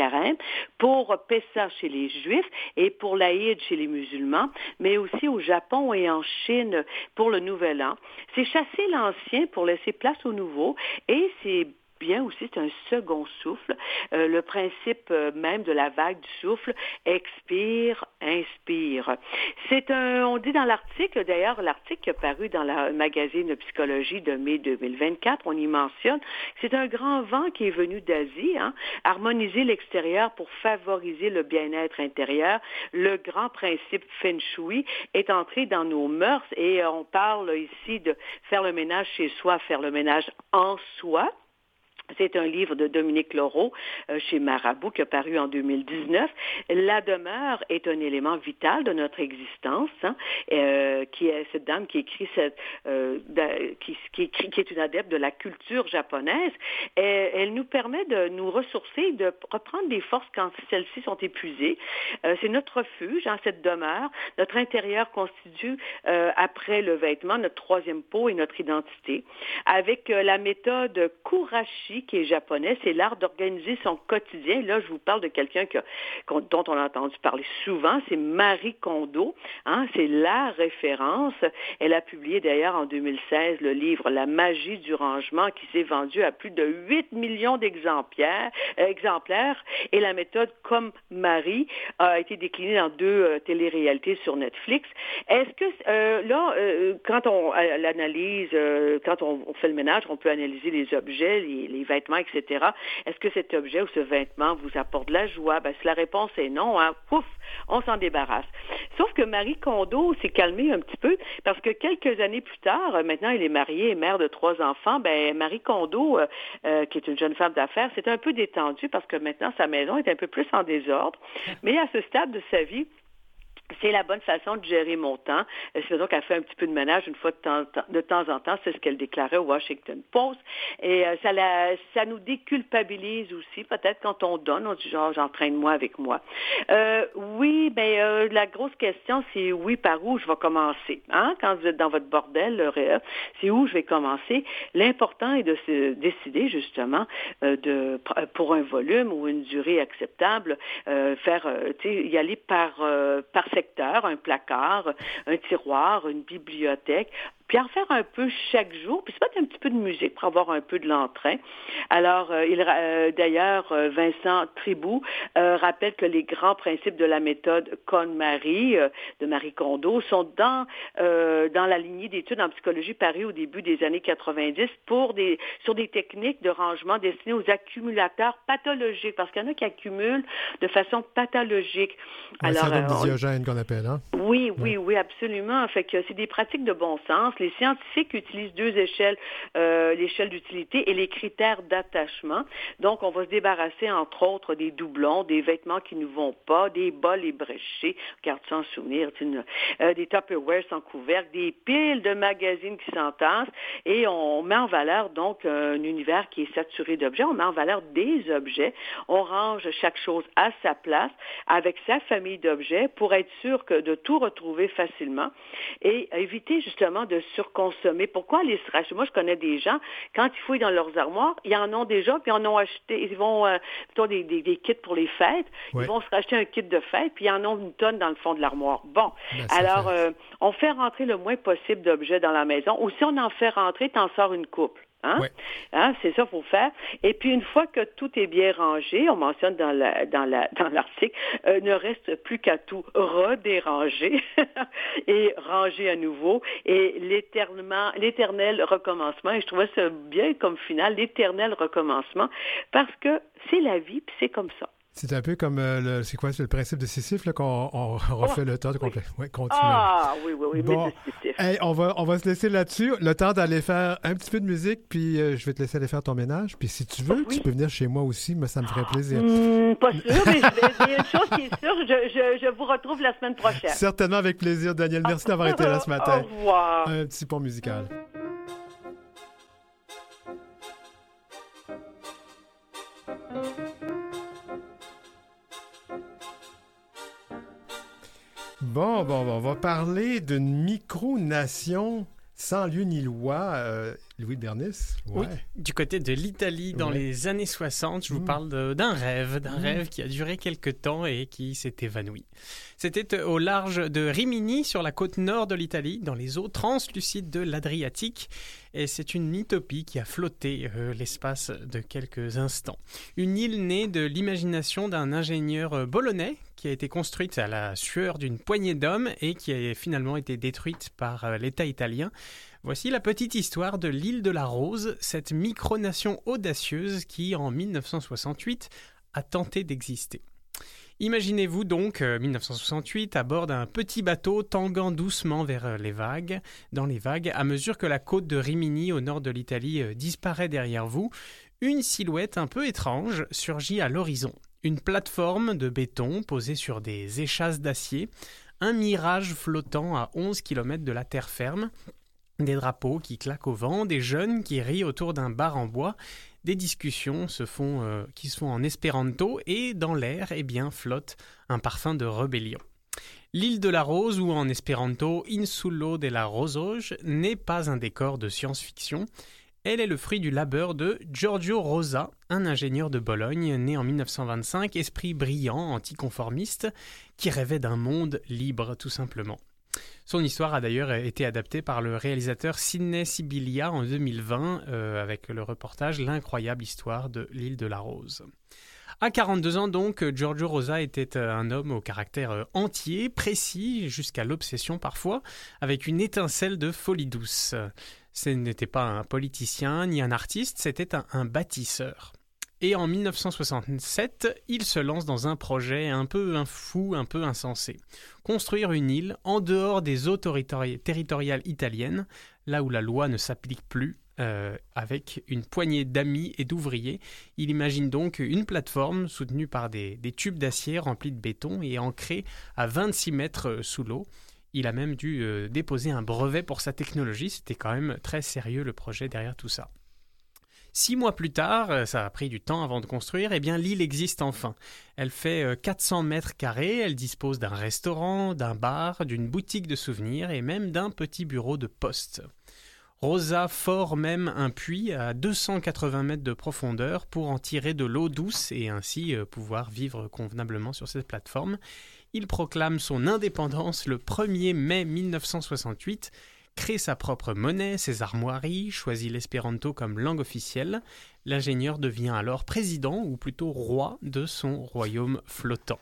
carême, pour Pessah chez les Juifs et pour l'Aïd chez les musulmans, mais aussi au Japon et en Chine pour le Nouvel An. C'est chasser l'ancien pour laisser place au nouveau et c'est bien aussi, c'est un second souffle. Le principe même de la vague du souffle, expire, inspire. On dit dans l'article, d'ailleurs, l'article qui a paru dans le magazine de psychologie de mai 2024, on y mentionne que c'est un grand vent qui est venu d'Asie, harmoniser l'extérieur pour favoriser le bien-être intérieur. Le grand principe Feng Shui est entré dans nos mœurs et on parle ici de faire le ménage chez soi, faire le ménage en soi. C'est un livre de Dominique Laureau chez Marabout qui a paru en 2019. La demeure est un élément vital de notre existence, qui est cette dame qui écrit qui est une adepte de la culture japonaise. Elle nous permet de nous ressourcer, de reprendre des forces quand celles-ci sont épuisées. C'est notre refuge, cette demeure. Notre intérieur constitue, après le vêtement, notre troisième peau et notre identité. Avec la méthode Kurashi, qui est japonais, c'est l'art d'organiser son quotidien. Là, je vous parle de quelqu'un dont on a entendu parler souvent, c'est Marie Kondo. C'est la référence. Elle a publié d'ailleurs en 2016 le livre La magie du rangement qui s'est vendu à plus de 8 millions exemplaires. Et la méthode Comme Marie a été déclinée dans 2 téléréalités sur Netflix. Est-ce que quand on l'analyse, quand on fait le ménage, on peut analyser les objets, les vêtements, etc. Est-ce que cet objet ou ce vêtement vous apporte de la joie? Si la réponse est non, pouf, on s'en débarrasse. Sauf que Marie Kondo s'est calmée un petit peu parce que quelques années plus tard, maintenant elle est mariée et mère de 3 enfants, Marie Kondo, qui est une jeune femme d'affaires, s'est un peu détendue parce que maintenant sa maison est un peu plus en désordre. Mais à ce stade de sa vie, c'est la bonne façon de gérer mon temps. C'est donc qu'elle fait un petit peu de ménage une fois de temps en temps. C'est ce qu'elle déclarait au Washington Post. Et ça nous déculpabilise aussi. Peut-être quand on donne, on dit genre, j'entraîne-moi avec moi. La grosse question, c'est par où je vais commencer. Quand vous êtes dans votre bordel, c'est où je vais commencer. L'important est de se décider justement pour un volume ou une durée acceptable, y aller par secteur, un placard, un tiroir, une bibliothèque, puis en faire un peu chaque jour, puis se mettre un petit peu de musique pour avoir un peu de l'entrain. Alors, d'ailleurs, Vincent Tribou rappelle que les grands principes de la méthode KonMari de Marie Kondo sont dans la lignée d'études en psychologie parues au début des années 90 sur des techniques de rangement destinées aux accumulateurs pathologiques, parce qu'il y en a qui accumulent de façon pathologique. Le syndrome de Diogène qu'on appelle, Oui, absolument. Fait que c'est des pratiques de bon sens. Les scientifiques utilisent 2 échelles, l'échelle d'utilité et les critères d'attachement. Donc, on va se débarrasser, entre autres, des doublons, des vêtements qui ne vont pas, des bols ébréchés, garde ça en souvenir, des Tupperware sans couvercle, des piles de magazines qui s'entassent, et on met en valeur, donc, un univers qui est saturé d'objets. On met en valeur des objets. On range chaque chose à sa place, avec sa famille d'objets, pour être sûr de tout retrouver facilement et éviter, justement, de surconsommer. Pourquoi aller se racheter? Moi, je connais des gens, quand ils fouillent dans leurs armoires, ils en ont déjà, puis ils en ont acheté. Ils vont, des kits pour les fêtes. Oui. Ils vont se racheter un kit de fête, puis ils en ont une tonne dans le fond de l'armoire. Bon. On fait rentrer le moins possible d'objets dans la maison. Ou si on en fait rentrer, t'en sors une couple. Oui. C'est ça qu'il faut faire. Et puis, une fois que tout est bien rangé, on mentionne dans l'article, ne reste plus qu'à tout redéranger et ranger à nouveau. Et l'éternel recommencement, et je trouvais ça bien comme finale, l'éternel recommencement, parce que c'est la vie, puis c'est comme ça. C'est un peu comme c'est le principe de Sisyphe là, qu'on refait le temps de complet. Oui, continue. Oui, bon, mais Sisyphe. Hey, on va se laisser là-dessus. Le temps d'aller faire un petit peu de musique, puis je vais te laisser aller faire ton ménage. Puis si tu veux, tu peux venir chez moi aussi, mais ça me ferait plaisir. Pas sûr, mais il y a une chose qui est sûre, je vous retrouve la semaine prochaine. Certainement avec plaisir, Daniel. Merci d'avoir été là ce matin. Au revoir. Un petit pont musical. Bon, on va parler d'une micronation sans lieu ni loi. Louis de Bernis? Oui, du côté de l'Italie dans les années 60, je vous parle d'un rêve qui a duré quelques temps et qui s'est évanoui. C'était au large de Rimini, sur la côte nord de l'Italie, dans les eaux translucides de l'Adriatique. Et c'est une utopie qui a flotté l'espace de quelques instants. Une île née de l'imagination d'un ingénieur bolonais qui a été construite à la sueur d'une poignée d'hommes et qui a finalement été détruite par l'État italien. Voici la petite histoire de l'île de la Rose, cette micronation audacieuse qui, en 1968, a tenté d'exister. Imaginez-vous donc 1968 à bord d'un petit bateau tanguant doucement vers dans les vagues, à mesure que la côte de Rimini au nord de l'Italie disparaît derrière vous, une silhouette un peu étrange surgit à l'horizon. Une plateforme de béton posée sur des échasses d'acier, un mirage flottant à 11 km de la terre ferme, des drapeaux qui claquent au vent, des jeunes qui rient autour d'un bar en bois, des discussions qui se font en espéranto et dans l'air, flotte un parfum de rébellion. L'île de la Rose, ou en espéranto Insulo della Rosoge, n'est pas un décor de science-fiction. Elle est le fruit du labeur de Giorgio Rosa, un ingénieur de Bologne, né en 1925, esprit brillant, anticonformiste, qui rêvait d'un monde libre, tout simplement. Son histoire a d'ailleurs été adaptée par le réalisateur Sidney Sibilia en 2020 avec le reportage L'incroyable histoire de l'île de la Rose. À 42 ans donc, Giorgio Rosa était un homme au caractère entier, précis, jusqu'à l'obsession parfois, avec une étincelle de folie douce. Ce n'était pas un politicien ni un artiste, c'était un bâtisseur. Et en 1967, il se lance dans un projet un peu fou, un peu insensé. Construire une île en dehors des eaux territoriales italiennes, là où la loi ne s'applique plus, avec une poignée d'amis et d'ouvriers. Il imagine donc une plateforme soutenue par des tubes d'acier remplis de béton et ancrée à 26 mètres sous l'eau. Il a même dû déposer un brevet pour sa technologie. C'était quand même très sérieux le projet derrière tout ça. 6 mois plus tard, ça a pris du temps avant de construire, l'île existe enfin. Elle fait 400 mètres carrés, elle dispose d'un restaurant, d'un bar, d'une boutique de souvenirs et même d'un petit bureau de poste. Rosa fore même un puits à 280 mètres de profondeur pour en tirer de l'eau douce et ainsi pouvoir vivre convenablement sur cette plateforme. Il proclame son indépendance le 1er mai 1968, crée sa propre monnaie, ses armoiries, choisit l'espéranto comme langue officielle. L'ingénieur devient alors président, ou plutôt roi, de son royaume flottant.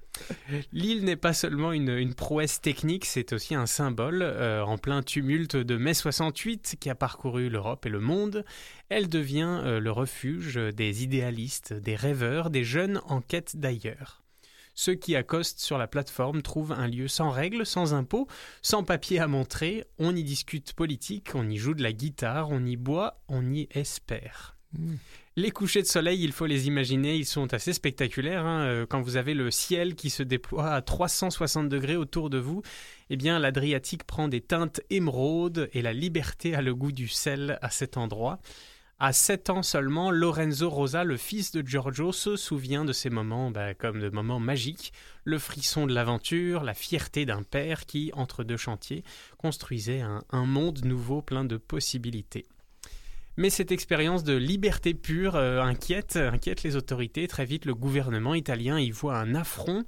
L'île n'est pas seulement une prouesse technique, c'est aussi un symbole. En plein tumulte de mai 68 qui a parcouru l'Europe et le monde, elle devient le refuge des idéalistes, des rêveurs, des jeunes en quête d'ailleurs. Ceux qui accostent sur la plateforme trouvent un lieu sans règles, sans impôts, sans papier à montrer. On y discute politique, on y joue de la guitare, on y boit, on y espère. Les couchers de soleil, il faut les imaginer, ils sont assez spectaculaires. Quand vous avez le ciel qui se déploie à 360 degrés autour de vous, l'Adriatique prend des teintes émeraudes et la liberté a le goût du sel à cet endroit. À 7 ans seulement, Lorenzo Rosa, le fils de Giorgio, se souvient de ces moments comme de moments magiques, le frisson de l'aventure, la fierté d'un père qui, entre deux chantiers, construisait un monde nouveau plein de possibilités. Mais cette expérience de liberté pure inquiète les autorités. Très vite, le gouvernement italien y voit un affront.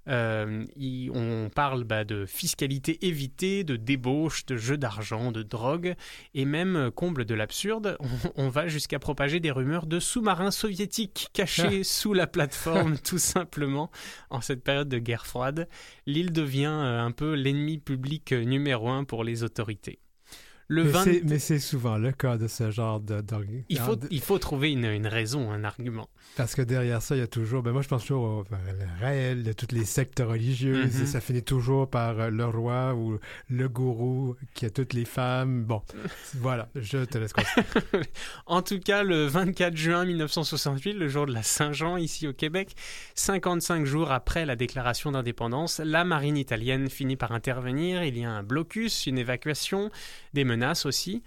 On parle de fiscalité évitée, de débauche, de jeux d'argent, de drogue, et même, comble de l'absurde, on va jusqu'à propager des rumeurs de sous-marins soviétiques cachés sous la plateforme, tout simplement. En cette période de guerre froide, l'île devient un peu l'ennemi public numéro 1 pour les autorités. Mais c'est souvent le cas de ce genre de... Il faut trouver une raison, un argument. Parce que derrière ça, il y a toujours... moi, je pense toujours au réel de toutes les sectes religieuses. Et ça finit toujours par le roi ou le gourou qui a toutes les femmes. Bon, voilà, je te laisse continuer. En tout cas, le 24 juin 1968, le jour de la Saint-Jean, ici au Québec, 55 jours après la déclaration d'indépendance, la marine italienne finit par intervenir. Il y a un blocus, une évacuation, des menaces aussi.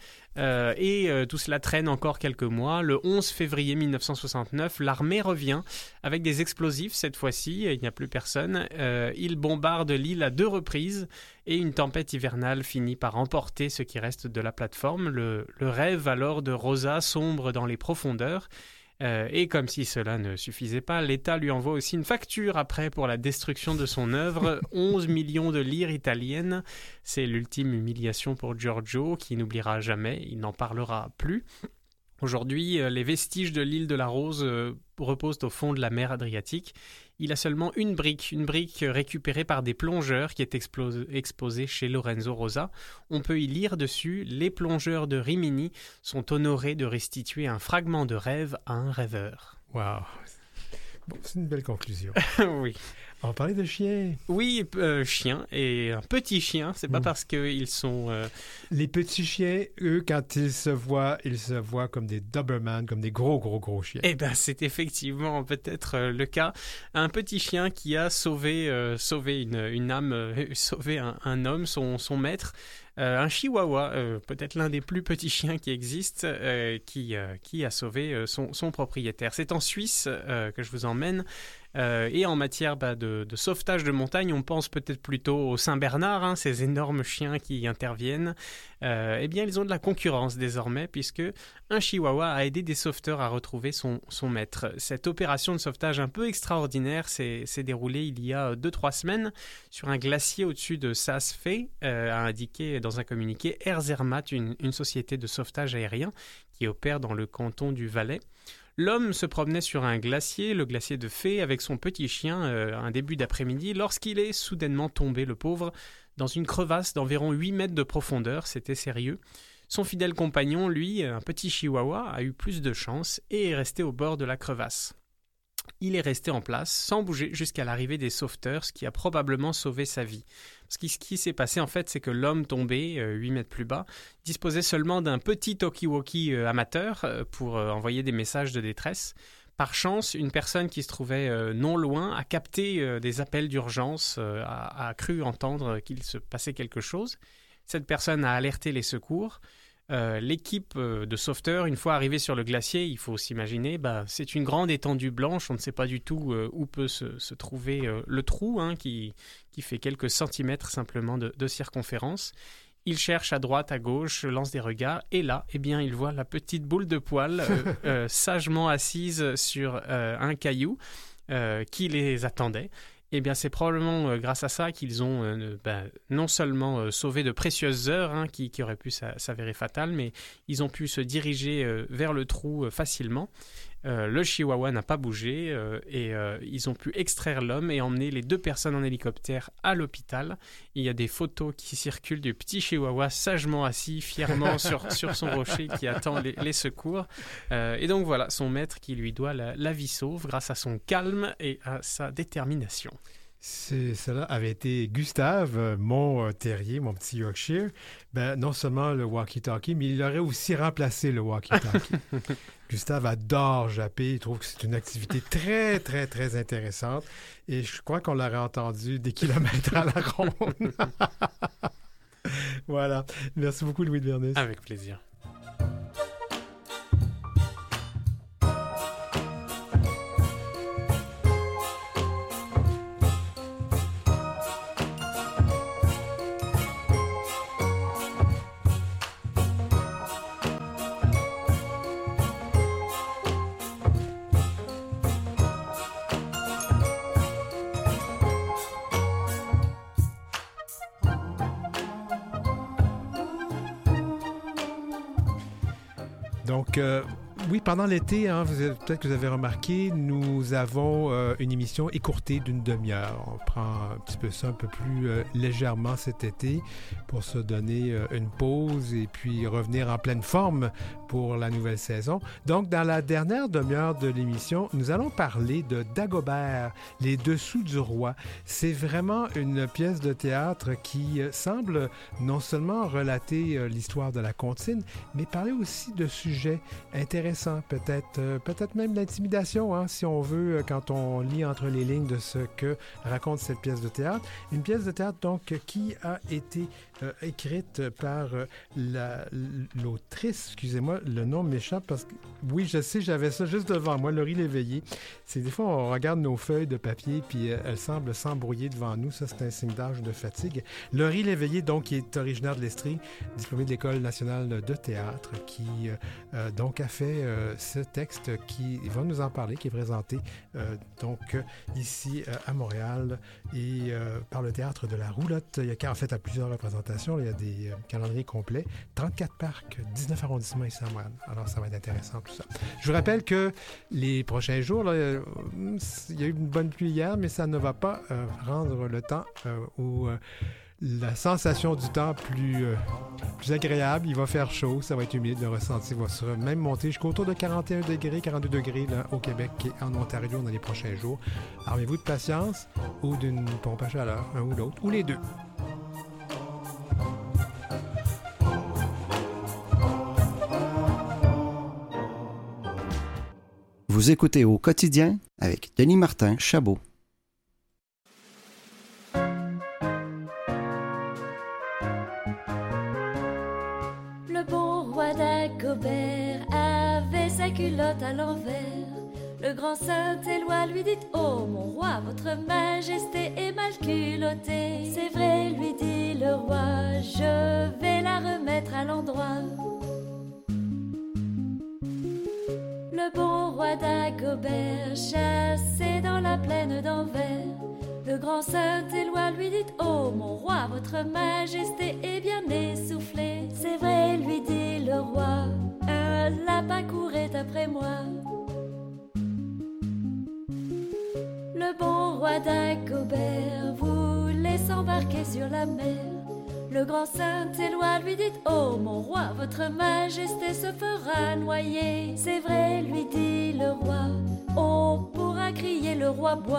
Tout cela traîne encore quelques mois. Le 11 février 1969, l'armée revient avec des explosifs cette fois-ci. Il n'y a plus personne. Ils bombardent l'île à 2 reprises et une tempête hivernale finit par emporter ce qui reste de la plateforme. Le rêve alors de Rosa sombre dans les profondeurs. Et comme si cela ne suffisait pas, l'État lui envoie aussi une facture après pour la destruction de son œuvre, 11 millions de lire italiennes. C'est l'ultime humiliation pour Giorgio, qui n'oubliera jamais, il n'en parlera plus. Aujourd'hui, les vestiges de l'île de la Rose reposent au fond de la mer Adriatique. Il a seulement une brique récupérée par des plongeurs qui est exposée chez Lorenzo Rosa. On peut y lire dessus « Les plongeurs de Rimini sont honorés de restituer un fragment de rêve à un rêveur ». Wow! Bon, c'est une belle conclusion. Oui. On va parler de chiens. Oui, chien, et un petit chien, c'est pas parce qu'ils sont... Les petits chiens, eux, quand ils se voient comme des Doberman, comme des gros chiens. Eh bien, c'est effectivement peut-être le cas. Un petit chien qui a sauvé une âme, sauvé un homme, son maître. Un chihuahua, peut-être l'un des plus petits chiens qui existent, qui a sauvé son propriétaire. C'est en Suisse que je vous emmène. Et en matière de sauvetage de montagne, on pense peut-être plutôt aux Saint-Bernard, ces énormes chiens qui interviennent. Eh bien, ils ont de la concurrence désormais, puisque un chihuahua a aidé des sauveteurs à retrouver son maître. Cette opération de sauvetage un peu extraordinaire s'est déroulée il y a 2-3 semaines sur un glacier au-dessus de Saas-Fee, a indiqué dans un communiqué Air Zermatt, une société de sauvetage aérien qui opère dans le canton du Valais. L'homme se promenait sur un glacier, le glacier de Fée, avec son petit chien un début d'après-midi, lorsqu'il est soudainement tombé, le pauvre, dans une crevasse d'environ 8 mètres de profondeur. C'était sérieux. Son fidèle compagnon, lui, un petit chihuahua, a eu plus de chance et est resté au bord de la crevasse. Il est resté en place, sans bouger, jusqu'à l'arrivée des sauveteurs, ce qui a probablement sauvé sa vie. Ce qui s'est passé, en fait, c'est que l'homme tombé, 8 mètres plus bas, disposait seulement d'un petit talkie-walkie amateur pour envoyer des messages de détresse. Par chance, une personne qui se trouvait non loin a capté des appels d'urgence, a cru entendre qu'il se passait quelque chose. Cette personne a alerté les secours. L'équipe de sauveteurs, une fois arrivée sur le glacier, il faut s'imaginer, c'est une grande étendue blanche, on ne sait pas du tout où peut se trouver le trou, qui fait quelques centimètres simplement de circonférence. Ils cherchent à droite, à gauche, lancent des regards, et là, eh bien, ils voient la petite boule de poil sagement assise sur un caillou qui les attendait. Eh bien, c'est probablement grâce à ça qu'ils ont non seulement sauvé de précieuses heures qui auraient pu s'avérer fatales, mais ils ont pu se diriger vers le trou facilement. Le chihuahua n'a pas bougé et ils ont pu extraire l'homme et emmener les 2 personnes en hélicoptère à l'hôpital. Il y a des photos qui circulent du petit chihuahua sagement assis fièrement sur son rocher qui attend les secours. Et donc voilà, son maître qui lui doit la vie sauve grâce à son calme et à sa détermination. Cela avait été Gustave, mon terrier, mon petit Yorkshire. Non seulement le walkie-talkie, mais il aurait aussi remplacé le walkie-talkie. Gustave adore japper. Il trouve que c'est une activité très, très, très intéressante. Et je crois qu'on l'aurait entendu des kilomètres à la ronde. Voilà. Merci beaucoup, Louis de Vernus. Avec plaisir. Donc, oui, pendant l'été, peut-être que vous avez remarqué, nous avons une émission écourtée d'une demi-heure. On prend un petit peu ça un peu plus légèrement cet été pour se donner une pause et puis revenir en pleine forme pour la nouvelle saison. Donc, dans la dernière demi-heure de l'émission, nous allons parler de Dagobert, Les Dessous du Roi. C'est vraiment une pièce de théâtre qui semble non seulement relater l'histoire de la comptine, mais parler aussi de sujets intéressants intéressant, peut-être même l'intimidation, hein, si on veut, quand on lit entre les lignes de ce que raconte cette pièce de théâtre. Une pièce de théâtre, donc, qui a été écrite par l'autrice, excusez-moi, le nom m'échappe, parce que, oui, je sais, j'avais ça juste devant moi, Laurie Léveillé. C'est des fois, on regarde nos feuilles de papier, puis elles semblent s'embrouiller devant nous. Ça, c'est un signe d'âge de fatigue. Laurie Léveillé, donc, qui est originaire de l'Estrie, diplômée de l'École nationale de théâtre, qui, donc, a fait ce texte qui va nous en parler, qui est présenté, donc, ici à Montréal et par le Théâtre de la Roulotte. Il y a en fait à plusieurs représentations. Là, il y a des calendriers complets. 34 parcs, 19 arrondissements ici à Montréal. Alors, ça va être intéressant, tout ça. Je vous rappelle que les prochains jours, là, il y a eu une bonne pluie hier, mais ça ne va pas rendre le temps ou la sensation du temps plus agréable. Il va faire chaud, ça va être humide, le ressenti va se même monter jusqu'autour de 41 degrés, 42 degrés là, au Québec et en Ontario dans les prochains jours. Armez-vous de patience ou d'une pompe à chaleur, un ou l'autre, ou les deux. Vous écoutez Au quotidien avec Denis Martin Chabot. Le bon roi d'Agobert avait sa culotte à l'envers. Le grand Saint-Éloi lui dit « Oh, mon roi, votre majesté est mal culottée. » « C'est vrai, lui dit le roi, je vais la remettre à l'endroit. » Le bon roi d'Agobert chassait dans la plaine d'Anvers. Le grand Saint-Éloi lui dit « Oh, mon roi, votre majesté est bien essoufflée. » « C'est vrai, lui dit le roi, un lapin courait après moi. » Le bon roi d'Agobert voulait s'embarquer sur la mer. Le grand Saint-Éloi lui dit « Oh, mon roi, votre majesté se fera noyer. » « C'est vrai, lui dit le roi, on pourra crier le roi bois. »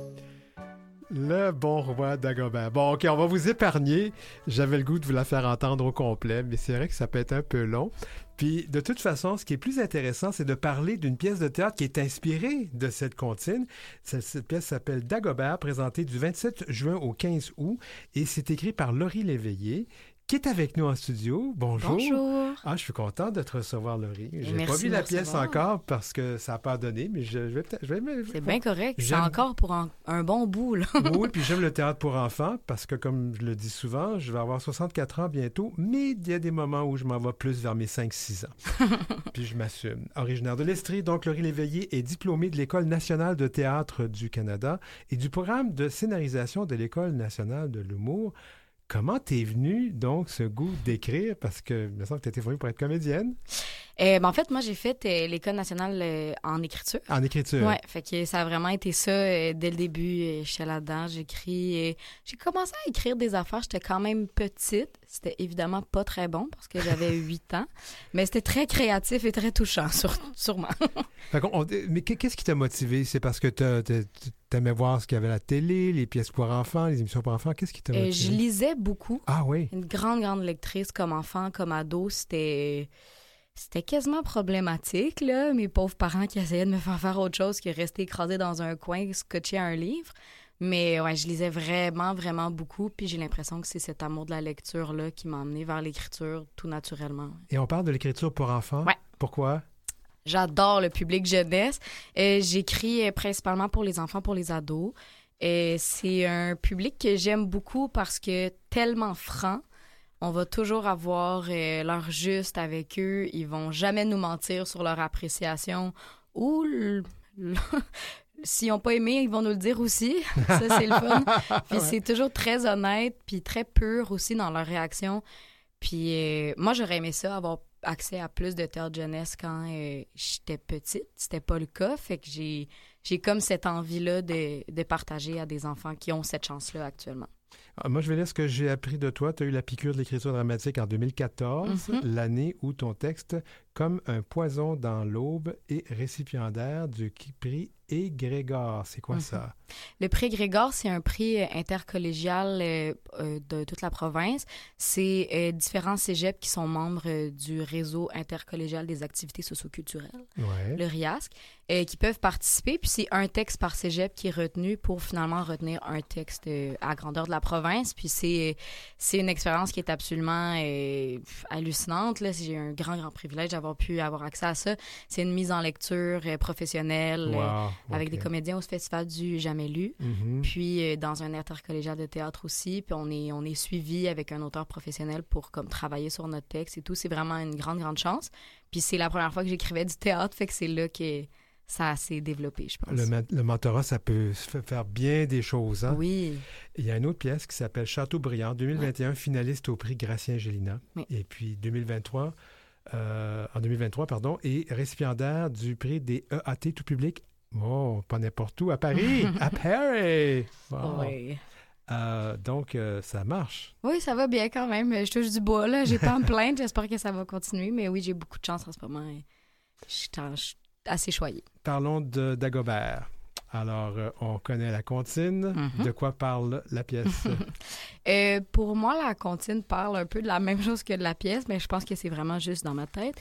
Le bon roi d'Agobert. Bon, OK, on va vous épargner. J'avais le goût de vous la faire entendre au complet, mais c'est vrai que ça peut être un peu long. Puis, de toute façon, ce qui est plus intéressant, c'est de parler d'une pièce de théâtre qui est inspirée de cette comptine. Cette pièce s'appelle Dagobert, présentée du 27 juin au 15 août, et c'est écrit par Laurie Léveillé, qui est avec nous en studio. Bonjour. Bonjour. Ah, je suis content de te recevoir, Laurie. J'ai Merci pas vu de la me pièce recevoir. encore parce que ça n'a pas donné, mais je vais peut-être... C'est bien correct. C'est J'aime- encore pour un bon bout, là. Oui, puis j'aime le théâtre pour enfants parce que, comme je le dis souvent, je vais avoir 64 ans bientôt, mais il y a des moments où je m'en vais plus vers mes 5-6 ans. Puis je m'assume. Originaire de l'Estrie, donc Laurie Léveillé est diplômée de l'École nationale de théâtre du Canada et du programme de scénarisation de l'École nationale de l'humour. Comment t'es venu, donc, ce goût d'écrire? Parce que, il me semble que t'étais venue pour être comédienne. En fait, moi, j'ai fait l'École nationale en écriture. En écriture. Ouais, fait que ça a vraiment été ça dès le début. J'étais là-dedans, j'écris. J'ai commencé à écrire des affaires. J'étais quand même petite. C'était évidemment pas très bon parce que j'avais 8 ans. Mais c'était très créatif et très touchant, sûrement. Fait mais qu'est-ce qui t'a motivé? C'est parce que t'aimais voir ce qu'il y avait à la télé, les pièces pour enfants, les émissions pour enfants. Qu'est-ce qui t'a motivé? Je lisais beaucoup. Ah oui? Une grande lectrice comme enfant, comme ado. C'était quasiment problématique, là. Mes pauvres parents qui essayaient de me faire autre chose que rester écrasé dans un coin, scotché à un livre. Mais ouais, je lisais vraiment beaucoup. Puis j'ai l'impression que c'est cet amour de la lecture-là qui m'a emmené vers l'écriture tout naturellement. Et on parle de l'écriture pour enfants? Ouais. Pourquoi? J'adore le public jeunesse. J'écris principalement pour les enfants, pour les ados. C'est un public que j'aime beaucoup parce que tellement franc. On va toujours avoir leur juste avec eux. Ils vont jamais nous mentir sur leur appréciation. Ou s'ils n'ont pas aimé, ils vont nous le dire aussi. Ça, c'est le fun. Puis c'est toujours très honnête, puis très pur aussi dans leur réaction. Puis moi, j'aurais aimé ça, avoir accès à plus de théâtre jeunesse quand j'étais petite. C'était pas le cas. Fait que j'ai comme cette envie-là de partager à des enfants qui ont cette chance-là actuellement. Moi, je vais lire ce que j'ai appris de toi. Tu as eu la piqûre de l'écriture dramatique en 2014, l'année où ton texte comme un poison dans l'aube et récipiendaire du prix Grégor. C'est quoi ça? Le prix Grégor, c'est un prix intercollégial de toute la province. C'est différents cégeps qui sont membres du réseau intercollégial des activités socioculturelles, le RIASC, qui peuvent participer. Puis c'est un texte par cégep qui est retenu pour finalement retenir un texte à grandeur de la province. Puis c'est une expérience qui est absolument hallucinante. Là. J'ai un grand privilège d'avoir pu avoir accès à ça. C'est une mise en lecture professionnelle. Avec des comédiens au Festival du Jamais Lu, puis dans un intercollégial de théâtre aussi, puis on est suivi avec un auteur professionnel pour comme travailler sur notre texte et tout. C'est vraiment une grande chance. Puis c'est la première fois que j'écrivais du théâtre, fait que c'est là que ça s'est développé, je pense. Le mentorat, ça peut faire bien des choses. Hein? Oui. Il y a une autre pièce qui s'appelle Châteaubriand, 2021, finaliste au prix Gratien Gélina. Oui. Et puis 2023, et récipiendaire du prix des EAT tout public. Oh, pas n'importe où, à Paris! À Paris! Wow. Oui. Donc, ça marche. Oui, ça va bien quand même. Je touche du bois, là. J'ai pas à me plaindre. J'espère que ça va continuer. Mais oui, j'ai beaucoup de chance en ce moment. Je suis assez choyée. Parlons de Dagobert. Alors, on connaît la comptine. De quoi parle la pièce? Pour moi, la comptine parle un peu de la même chose que de la pièce, mais je pense que c'est vraiment juste dans ma tête.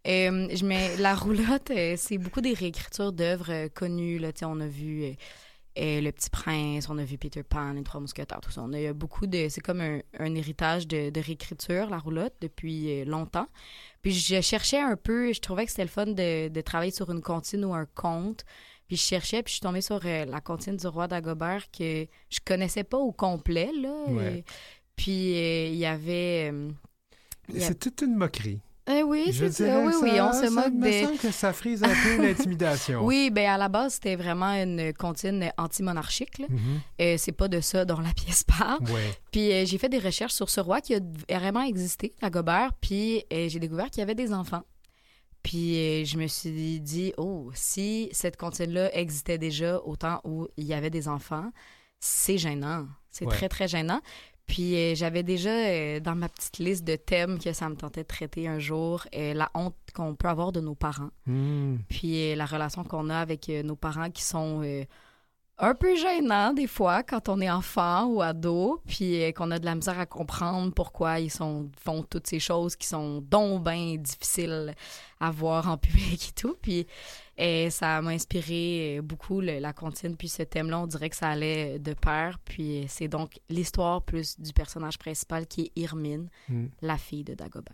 La roulotte, c'est beaucoup des réécritures d'œuvres connues. Là, on a vu Le Petit Prince, on a vu Peter Pan, Les Trois Mousquetaires, tout ça. On a beaucoup de... C'est comme un héritage de réécriture, la roulotte, depuis longtemps. Puis je cherchais un peu, je trouvais que c'était le fun de travailler sur une comptine ou un conte. Puis je cherchais, puis je suis tombée sur la comptine du roi Dagobert que je connaissais pas au complet, là. Ouais. Puis il y avait... C'est toute une moquerie. Oui, c'est ça. Oui, on se moque de... Ça me semble que ça frise un peu l'intimidation. Oui, bien, à la base, c'était vraiment une comptine anti-monarchique. Là. C'est pas de ça dont la pièce parle. Ouais. Puis j'ai fait des recherches sur ce roi qui a vraiment existé, Dagobert, puis j'ai découvert qu'il y avait des enfants. Puis je me suis dit, si cette comptine-là existait déjà au temps où il y avait des enfants, c'est gênant. C'est très, très gênant. Puis j'avais déjà dans ma petite liste de thèmes que ça me tentait de traiter un jour, la honte qu'on peut avoir de nos parents. Puis la relation qu'on a avec nos parents qui sont un peu gênants des fois quand on est enfant ou ado, puis qu'on a de la misère à comprendre pourquoi ils font toutes ces choses qui sont donc bien difficiles à voir en public et tout. Puis ça m'a inspiré beaucoup la comptine, puis ce thème-là, on dirait que ça allait de pair. Puis c'est donc l'histoire plus du personnage principal qui est Irmine, la fille de Dagobert.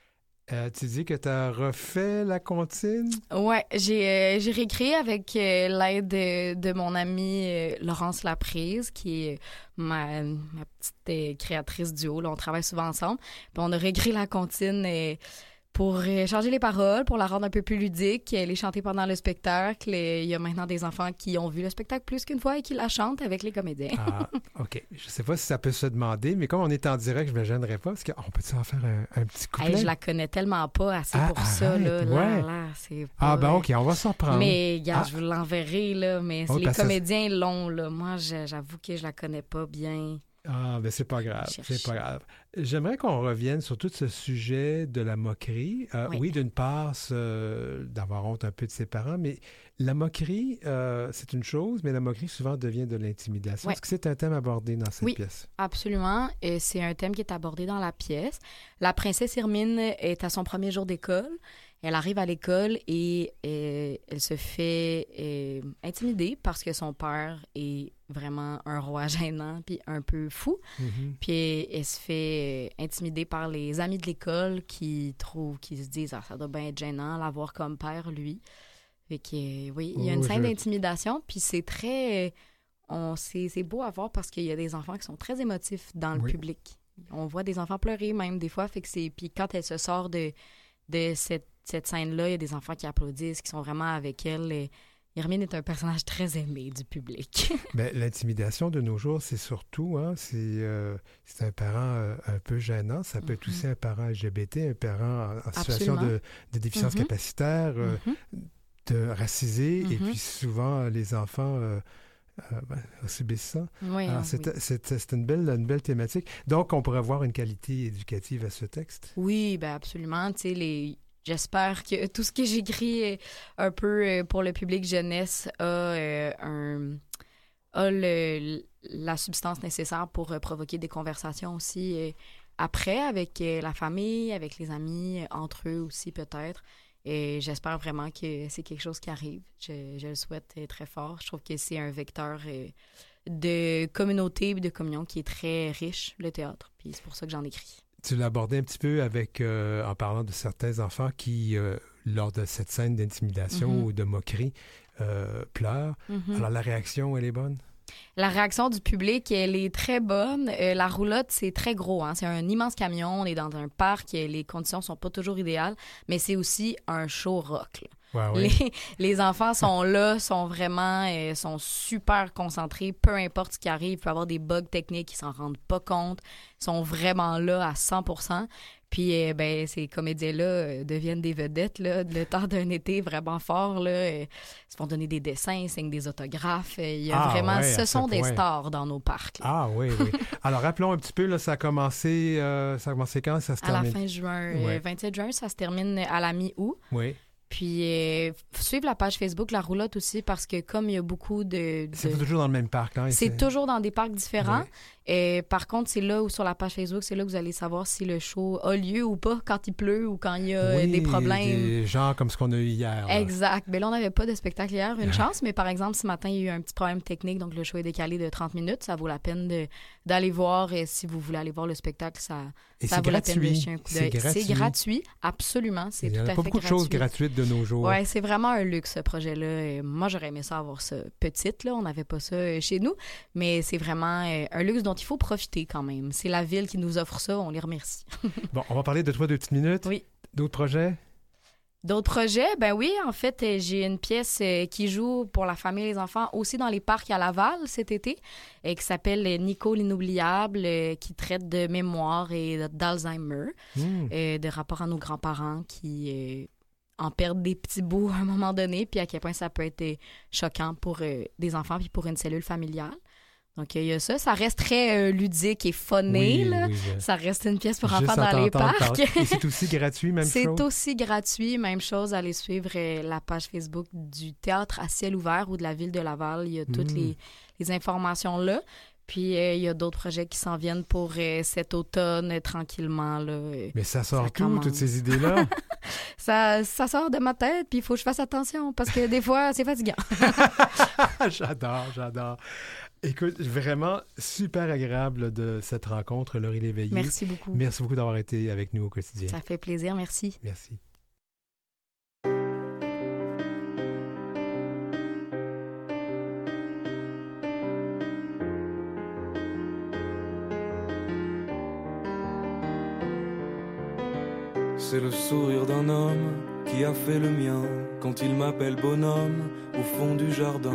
Tu dis que tu as refait la comptine? Oui, j'ai réécrit avec l'aide de mon amie Laurence Laprise, qui est ma petite créatrice duo. Là, on travaille souvent ensemble. Puis on a réécrit la comptine pour changer les paroles, pour la rendre un peu plus ludique, les chanter pendant le spectacle. Il y a maintenant des enfants qui ont vu le spectacle plus qu'une fois et qui la chantent avec les comédiens. Ah, OK. Je ne sais pas si ça peut se demander, mais comme on est en direct, je ne me gênerais pas, parce qu'on peut-tu en faire un petit couplet? Je la connais tellement pas assez pour ça. Là, c'est pas, ben OK, on va s'en prendre. Mais regarde, je vous l'enverrai, là, mais les comédiens l'ont. Là. Moi, j'avoue que je la connais pas bien. Ah, ben c'est pas grave, c'est pas grave. J'aimerais qu'on revienne sur tout ce sujet de la moquerie. Oui, d'une part, d'avoir honte un peu de ses parents, mais la moquerie, c'est une chose, mais la moquerie souvent devient de l'intimidation. Est-ce que c'est un thème abordé dans cette pièce? Oui, absolument. C'est un thème qui est abordé dans la pièce. La princesse Irmine est à son premier jour d'école. Elle arrive à l'école et elle se fait intimider parce que son père est vraiment un roi gênant puis un peu fou. Puis elle se fait intimider par les amis de l'école qui se disent « ça doit bien être gênant l'avoir comme père, lui ». Fait que, oui, il y a une scène d'intimidation, puis c'est très... c'est beau à voir parce qu'il y a des enfants qui sont très émotifs dans le public. On voit des enfants pleurer même des fois, fait que c'est... Puis quand elle se sort de cette scène-là, il y a des enfants qui applaudissent, qui sont vraiment avec elle. Et Irmine est un personnage très aimé du public. Bien, l'intimidation de nos jours, c'est surtout, c'est un parent un peu gênant. Ça peut être aussi un parent LGBT, un parent en situation de déficience capacitaire, de racisé, et puis souvent les enfants... subissent ça. Oui, alors, c'est une belle thématique. Donc, on pourrait voir une qualité éducative à ce texte. Oui, bien absolument. Tu sais, j'espère que tout ce que j'écris un peu pour le public jeunesse a la substance nécessaire pour provoquer des conversations aussi après avec la famille, avec les amis, entre eux aussi peut-être. Et j'espère vraiment que c'est quelque chose qui arrive. Je le souhaite très fort. Je trouve que c'est un vecteur de communauté et de communion qui est très riche, le théâtre. Puis c'est pour ça que j'en écris. Tu l'as abordé un petit peu en parlant de certains enfants qui, lors de cette scène d'intimidation ou de moquerie, pleurent. Alors la réaction, elle est bonne? La réaction du public, elle est très bonne. La roulotte, c'est très gros. Hein? C'est un immense camion. On est dans un parc. Les conditions sont pas toujours idéales, mais c'est aussi un show rock. Là. Ouais, oui. Les enfants sont là, sont vraiment sont super concentrés. Peu importe ce qui arrive, il peut y avoir des bugs techniques, ils s'en rendent pas compte. Ils sont vraiment là à 100%. Puis, ces comédiens-là deviennent des vedettes, là, le temps d'un été vraiment fort, là. Ils se font donner des dessins, ils signent des autographes. Il y a vraiment... ce sont des stars dans nos parcs. Là. Ah oui, oui. Alors, rappelons un petit peu, là, ça a commencé quand? Ça se termine? À la fin juin. 27 juin, ça se termine à la mi-août. Oui. Puis, suivre la page Facebook, la roulotte aussi, parce que comme il y a beaucoup de... C'est toujours dans le même parc, hein? C'est toujours dans des parcs différents. Oui. Et par contre, c'est là où sur la page Facebook, c'est là que vous allez savoir si le show a lieu ou pas quand il pleut ou quand il y a des problèmes. Des gens comme ce qu'on a eu hier. Là. Exact. Mais là, on n'avait pas de spectacle hier, une chance. Mais par exemple, ce matin, il y a eu un petit problème technique, donc le show est décalé de 30 minutes. Ça vaut la peine d'aller voir. Et si vous voulez aller voir le spectacle, ça vaut la peine de jeter un coup d'œil. C'est gratuit, absolument. C'est tout à fait gratuit. Il n'y a pas beaucoup de choses gratuites de nos jours. Oui, c'est vraiment un luxe, ce projet-là. Et moi, j'aurais aimé ça avoir ça petite. Là. On n'avait pas ça chez nous. Mais c'est vraiment un luxe dont il faut profiter quand même. C'est la ville qui nous offre ça. On les remercie. Bon, on va parler de toi 2 petites minutes. Oui. D'autres projets? D'autres projets? Ben oui, en fait, j'ai une pièce qui joue pour la famille et les enfants aussi dans les parcs à Laval cet été et qui s'appelle Nico l'inoubliable, qui traite de mémoire et d'Alzheimer, de rapport à nos grands-parents qui en perdent des petits bouts à un moment donné, puis à quel point ça peut être choquant pour des enfants puis pour une cellule familiale. Donc, il y a ça. Ça reste très ludique et funné. Là. Ça reste une pièce pour enfants dans les parcs. Et c'est aussi gratuit, même chose? C'est aussi gratuit. Même chose. Allez suivre la page Facebook du Théâtre à ciel ouvert ou de la Ville de Laval. Il y a toutes les informations là. Puis, il y a d'autres projets qui s'en viennent pour cet automne, tranquillement. Là. Mais ça sort toutes ces idées-là? ça sort de ma tête, puis il faut que je fasse attention, parce que des fois, c'est fatigant. J'adore. Écoute, vraiment super agréable de cette rencontre, Laurie Léveillé. Merci beaucoup. Merci beaucoup d'avoir été avec nous au quotidien. Ça fait plaisir, merci. Merci. C'est le sourire d'un homme qui a fait le mien quand il m'appelle bonhomme au fond du jardin.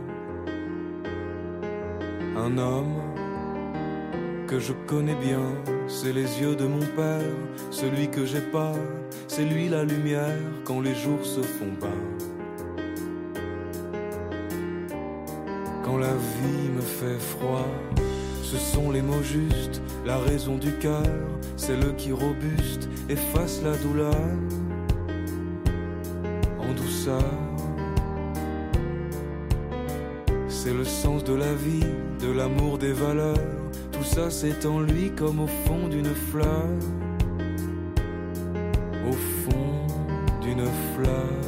Un homme que je connais bien, c'est les yeux de mon père, celui que j'ai pas, c'est lui la lumière quand les jours se font bas. Quand la vie me fait froid, ce sont les mots justes, la raison du cœur, c'est le qui robuste, efface la douleur en douceur. C'est le sens de la vie, de l'amour, des valeurs. Tout ça c'est en lui comme au fond d'une fleur. Au fond d'une fleur.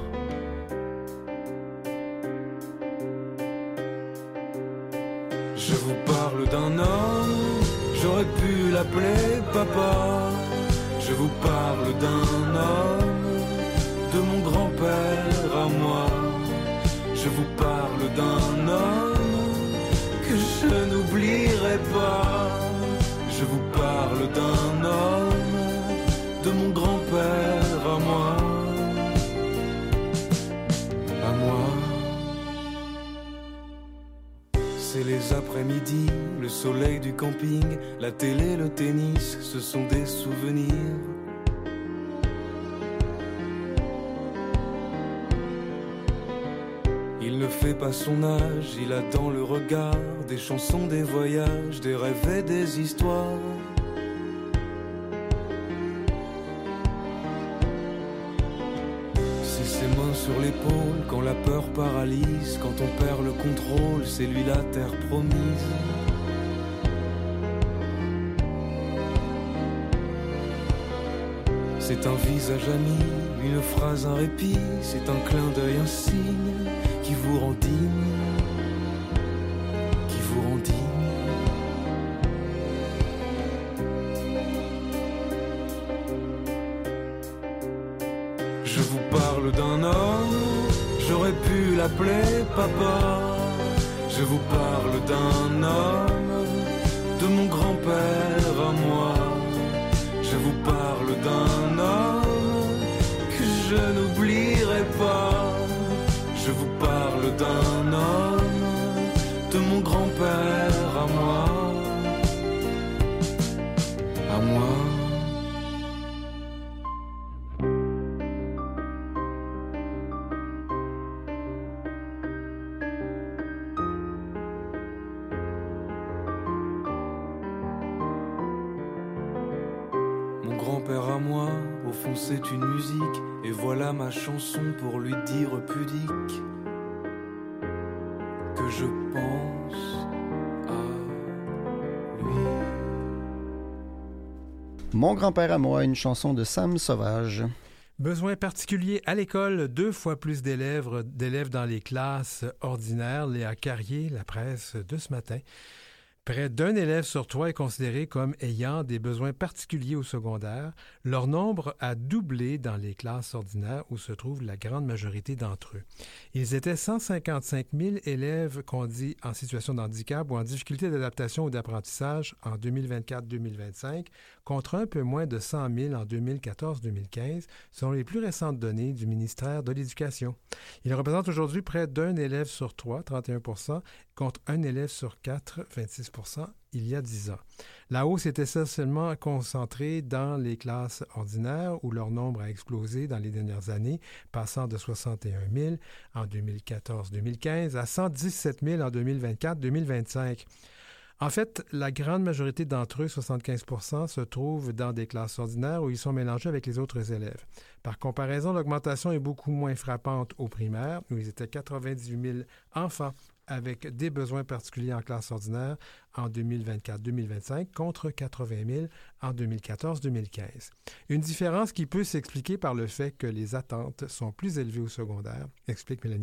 Je vous parle d'un homme, j'aurais pu l'appeler papa. Je vous parle d'un homme, de mon grand-père à moi. Je vous parle d'un homme que je n'oublierai pas. Je vous parle d'un homme, de mon grand-père à moi. À moi. C'est les après-midi, le soleil du camping, la télé, le tennis, ce sont des souvenirs. Il ne fait pas son âge, il a dans le regard des chansons, des voyages, des rêves et des histoires. épaules quand la peur paralyse. Quand on perd le contrôle, c'est lui la terre promise. C'est un visage ami, une phrase, un répit. C'est un clin d'œil, un signe qui vous rend digne. Qui vous rend digne. Je vous parle d'un homme, j'aurais pu l'appeler papa. Je vous parle d'un homme, de mon grand-père à moi. Je vous parle d'un homme que je n'oublierai pas. Je vous parle d'un homme, de mon grand-père à moi. À moi. C'est une musique, et voilà ma chanson pour lui dire pudique que je pense à lui. Mon grand-père à moi, une chanson de Sam Sauvage. Besoin particulier à l'école, 2 fois plus d'élèves dans les classes ordinaires. Léa Carrier, La Presse de ce matin. Près d'un élève sur 3 est considéré comme ayant des besoins particuliers au secondaire. Leur nombre a doublé dans les classes ordinaires où se trouve la grande majorité d'entre eux. Ils étaient 155 000 élèves qu'on dit en situation de handicap ou en difficulté d'adaptation ou d'apprentissage en 2024-2025, contre un peu moins de 100 000 en 2014-2015, selon les plus récentes données du ministère de l'Éducation. Ils représentent aujourd'hui près d'un élève sur 3, 31 %, contre un élève sur 4, 26 % il y a 10 ans. La hausse est essentiellement concentrée dans les classes ordinaires où leur nombre a explosé dans les dernières années, passant de 61 000 en 2014-2015 à 117 000 en 2024-2025. En fait, la grande majorité d'entre eux, 75 %, se trouvent dans des classes ordinaires où ils sont mélangés avec les autres élèves. Par comparaison, l'augmentation est beaucoup moins frappante au primaire, où ils étaient 98 000 enfants avec des besoins particuliers en classe ordinaire en 2024-2025 contre 80 000 en 2014-2015. Une différence qui peut s'expliquer par le fait que les attentes sont plus élevées au secondaire, explique Mélanie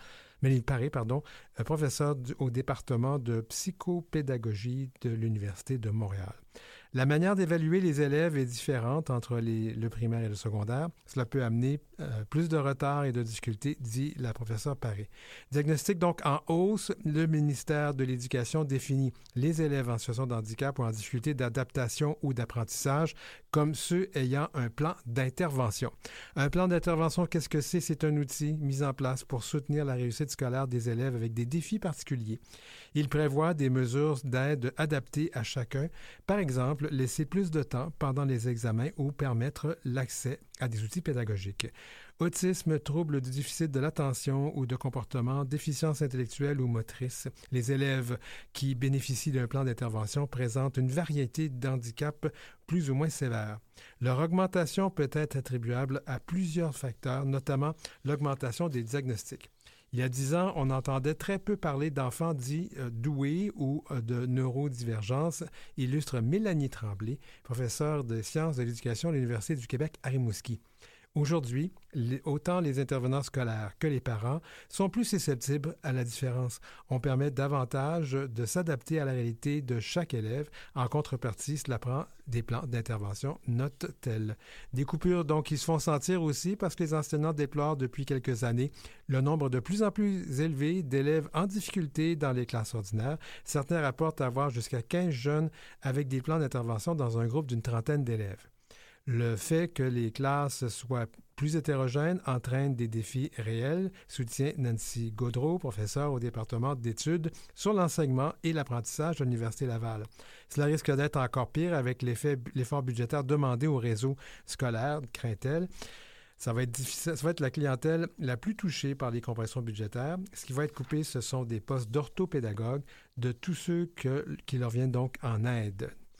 Paré, professeure au département de psychopédagogie de l'Université de Montréal. La manière d'évaluer les élèves est différente entre le primaire et le secondaire. Cela peut amener plus de retard et de difficultés, dit la professeure Paré. Diagnostic donc en hausse, le ministère de l'Éducation définit les élèves en situation de handicap ou en difficulté d'adaptation ou d'apprentissage comme ceux ayant un plan d'intervention. Un plan d'intervention, qu'est-ce que c'est? C'est un outil mis en place pour soutenir la réussite scolaire des élèves avec des défis particuliers. Il prévoit des mesures d'aide adaptées à chacun. Par exemple, laisser plus de temps pendant les examens ou permettre l'accès à des outils pédagogiques. Autisme, troubles du déficit de l'attention ou de comportement, déficience intellectuelle ou motrice. Les élèves qui bénéficient d'un plan d'intervention présentent une variété d'handicaps plus ou moins sévères. Leur augmentation peut être attribuable à plusieurs facteurs, notamment l'augmentation des diagnostics. Il y a 10 ans, on entendait très peu parler d'enfants dits doués ou de neurodivergence, illustre Mélanie Tremblay, professeure de sciences de l'éducation à l'Université du Québec à Rimouski. Aujourd'hui, autant les intervenants scolaires que les parents sont plus susceptibles à la différence. On permet davantage de s'adapter à la réalité de chaque élève. En contrepartie, cela prend des plans d'intervention, note-t-elle. Des coupures donc qui se font sentir aussi parce que les enseignants déplorent depuis quelques années le nombre de plus en plus élevé d'élèves en difficulté dans les classes ordinaires. Certains rapportent avoir jusqu'à 15 jeunes avec des plans d'intervention dans un groupe d'une trentaine d'élèves. Le fait que les classes soient plus hétérogènes entraîne des défis réels, soutient Nancy Gaudreau, professeure au département d'études sur l'enseignement et l'apprentissage de l'Université Laval. Cela risque d'être encore pire avec l'effort budgétaire demandé au réseau scolaire, craint-elle. Ça va être difficile, ça va être la clientèle la plus touchée par les compressions budgétaires. Ce qui va être coupé, ce sont des postes d'orthopédagogues, de tous ceux qui leur viennent donc en aide.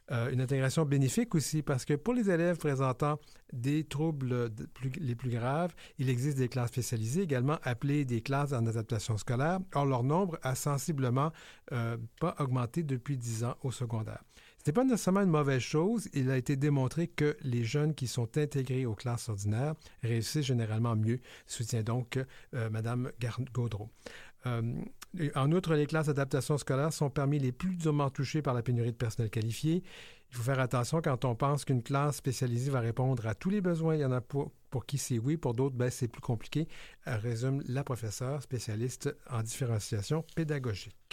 une intégration bénéfique aussi, parce que pour les élèves présentant des troubles les plus graves, il existe des classes spécialisées, également appelées des classes en adaptation scolaire. Or, leur nombre a sensiblement pas augmenté depuis 10 ans au secondaire. Ce n'est pas nécessairement une mauvaise chose. Il a été démontré que les jeunes qui sont intégrés aux classes ordinaires réussissent généralement mieux, soutient donc Mme Gaudreau. En outre, les classes d'adaptation scolaire sont parmi les plus durement touchées par la pénurie de personnel qualifié. Il faut faire attention quand on pense qu'une classe spécialisée va répondre à tous les besoins. Il y en a pour qui c'est oui, pour d'autres, c'est plus compliqué, résume la professeure spécialiste en différenciation pédagogique.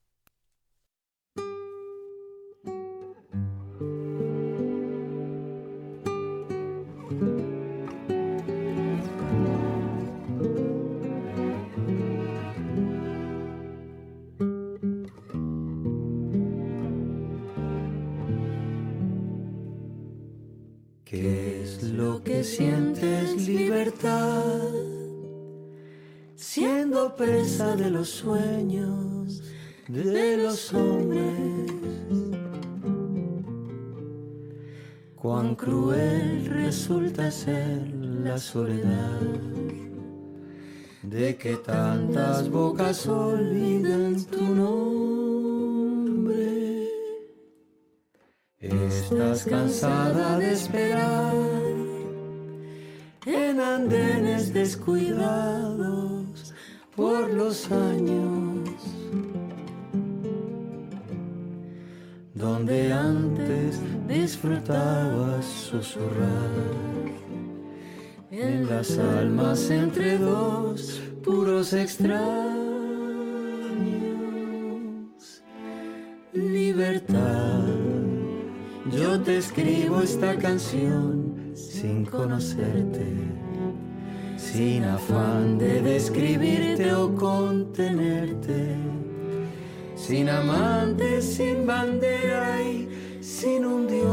¿Qué es lo que sientes, libertad? Siendo presa de los sueños de los hombres. Cuán cruel resulta ser la soledad de que tantas bocas olviden tu nombre. Estás cansada de esperar en andenes descuidados por los años, donde antes disfrutabas susurrar en las almas entre dos puros extraños. Libertad. Yo te escribo esta canción sin conocerte, sin afán de describirte o contenerte, sin amante, sin bandera y sin un Dios.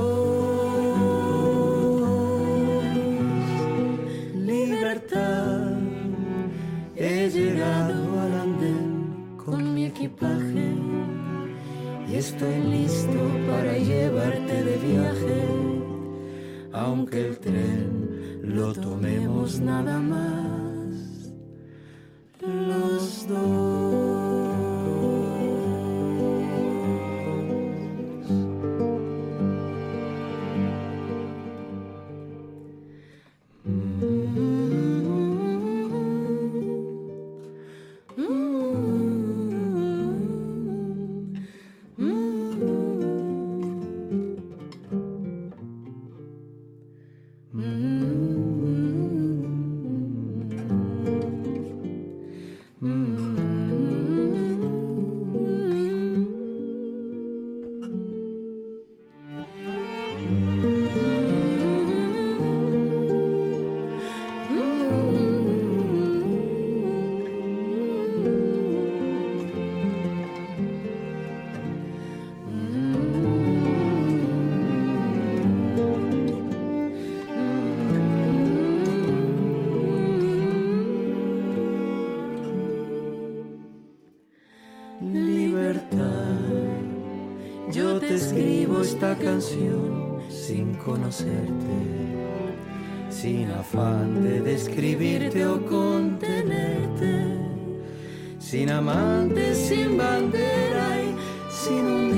Libertad, he llegado al andén con mi equipaje y estoy listo para llevarte de viaje, aunque el tren lo tomemos nada más los dos. Canción sin conocerte, sin afán de describirte o contenerte, sin amante, sin bandera y sin un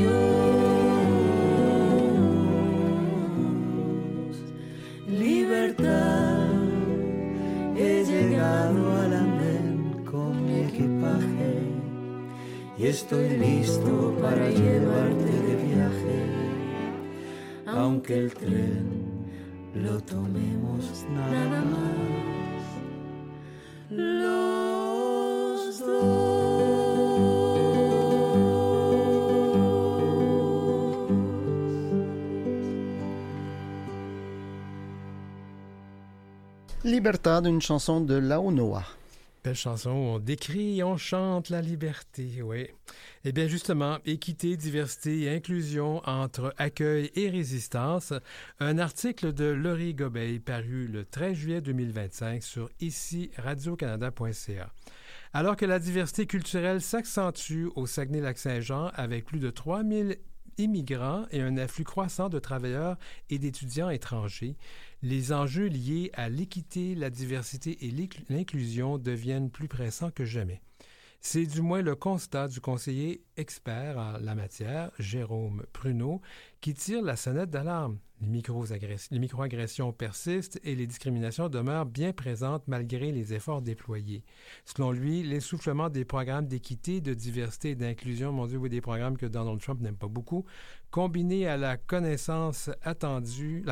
Dios. Libertad, he llegado al andén con mi equipaje y estoy listo para llevarte de viaje, aunque el tren lo tomemos nada más los dos. Libertad, une chanson de Launoa. Belle chanson, on décrit et on chante la liberté, oui. Eh bien, justement, équité, diversité et inclusion entre accueil et résistance, un article de Laurie Gobeil paru le 13 juillet 2025 sur ici radiocanada.ca. Alors que la diversité culturelle s'accentue au Saguenay-Lac-Saint-Jean avec plus de 3000 immigrants et un afflux croissant de travailleurs et d'étudiants étrangers, les enjeux liés à l'équité, la diversité et l'inclusion deviennent plus pressants que jamais. C'est du moins le constat du conseiller expert en la matière, Jérôme Pruneau, qui tire la sonnette d'alarme. Les microagressions persistent et les discriminations demeurent bien présentes malgré les efforts déployés. Selon lui, l'essoufflement des programmes d'équité, de diversité et d'inclusion, mon Dieu, oui, des programmes que Donald Trump n'aime pas beaucoup, combiné à la croissance attendue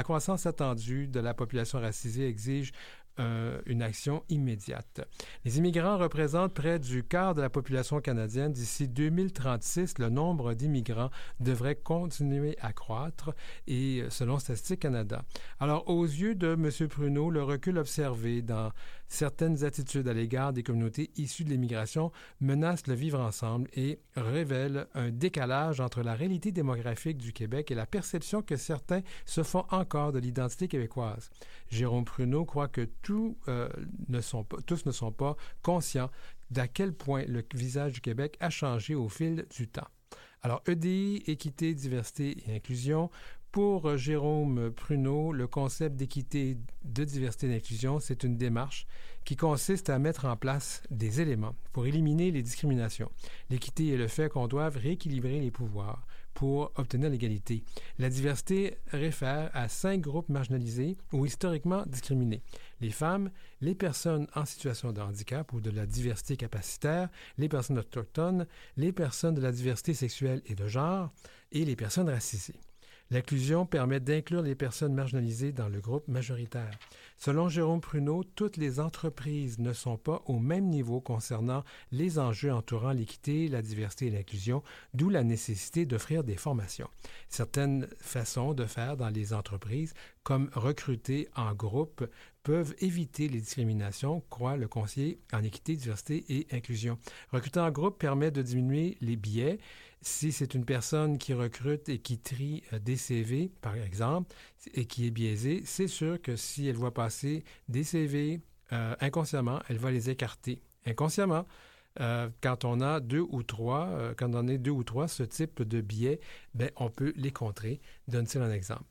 de la population racisée exige une action immédiate. Les immigrants représentent près du quart de la population canadienne. D'ici 2036, le nombre d'immigrants devrait continuer à croître et selon Statistique Canada. Alors, aux yeux de M. Pruneau, le recul observé dans certaines attitudes à l'égard des communautés issues de l'immigration menace le vivre ensemble et révèle un décalage entre la réalité démographique du Québec et la perception que certains se font encore de l'identité québécoise. Jérôme Pruneau croit que tous ne sont pas conscients d'à quel point le visage du Québec a changé au fil du temps. Alors, EDI, équité, diversité et inclusion. Pour Jérôme Pruneau, le concept d'équité, de diversité et d'inclusion, c'est une démarche qui consiste à mettre en place des éléments pour éliminer les discriminations. L'équité est le fait qu'on doive rééquilibrer les pouvoirs pour obtenir l'égalité. La diversité réfère à 5 groupes marginalisés ou historiquement discriminés. Les femmes, les personnes en situation de handicap ou de la diversité capacitaire, les personnes autochtones, les personnes de la diversité sexuelle et de genre et les personnes racisées. L'inclusion permet d'inclure les personnes marginalisées dans le groupe majoritaire. Selon Jérôme Pruneau, toutes les entreprises ne sont pas au même niveau concernant les enjeux entourant l'équité, la diversité et l'inclusion, d'où la nécessité d'offrir des formations. Certaines façons de faire dans les entreprises, comme recruter en groupe, peuvent éviter les discriminations, croit le conseiller en équité, diversité et inclusion. Recruter en groupe permet de diminuer les biais. Si c'est une personne qui recrute et qui trie des CV, par exemple, et qui est biaisée, c'est sûr que si elle voit passer des CV inconsciemment, elle va les écarter. Inconsciemment, quand on a deux ou trois, ce type de biais, ben, on peut les contrer. Donne-t-il un exemple.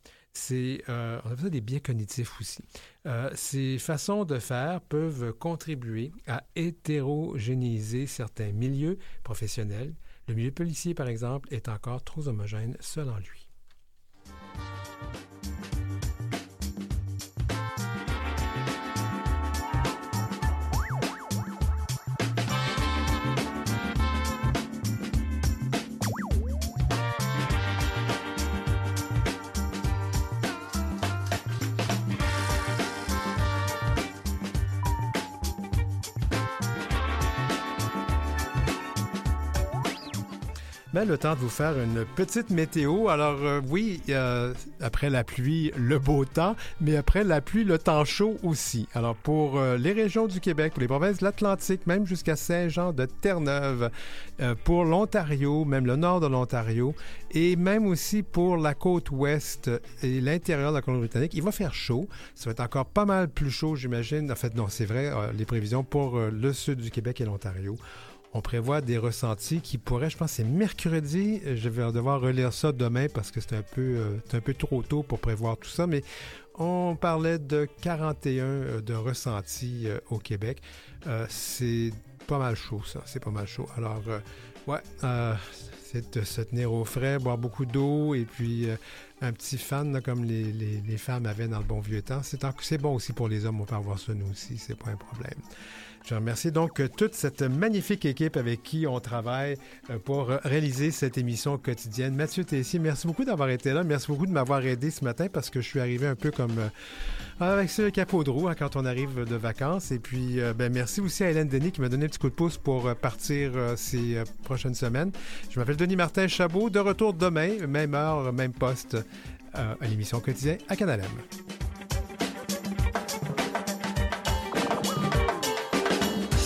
On appelle ça des biais cognitifs aussi. Ces façons de faire peuvent contribuer à hétérogénéiser certains milieux professionnels. Le milieu policier, par exemple, est encore trop homogène selon lui. Ben, le temps de vous faire une petite météo. Alors oui, après la pluie, le beau temps, mais après la pluie, le temps chaud aussi. Alors pour les régions du Québec, pour les provinces de l'Atlantique, même jusqu'à Saint-Jean de Terre-Neuve, pour l'Ontario, même le nord de l'Ontario, et même aussi pour la côte ouest et l'intérieur de la Colombie-Britannique, il va faire chaud. Ça va être encore pas mal plus chaud, j'imagine. En fait, non, c'est vrai, les prévisions pour le sud du Québec et l'Ontario. On prévoit des ressentis qui pourraient, je pense, c'est mercredi. Je vais devoir relire ça demain parce que c'est un peu trop tôt pour prévoir tout ça. Mais on parlait de 41 de ressentis au Québec. C'est pas mal chaud, ça. C'est pas mal chaud. Alors, c'est de se tenir au frais, boire beaucoup d'eau et puis un petit fan là, comme les femmes avaient dans le bon vieux temps. C'est bon aussi pour les hommes. On peut avoir ça nous aussi. C'est pas un problème. Je remercie donc toute cette magnifique équipe avec qui on travaille pour réaliser cette émission quotidienne. Mathieu Tessier, merci beaucoup d'avoir été là. Merci beaucoup de m'avoir aidé ce matin parce que je suis arrivé un peu comme avec ce capot de roue quand on arrive de vacances. Et puis, merci aussi à Hélène Denis qui m'a donné un petit coup de pouce pour partir ces prochaines semaines. Je m'appelle Denis Martin-Chabot. De retour demain, même heure, même poste à l'émission quotidienne à Canal M.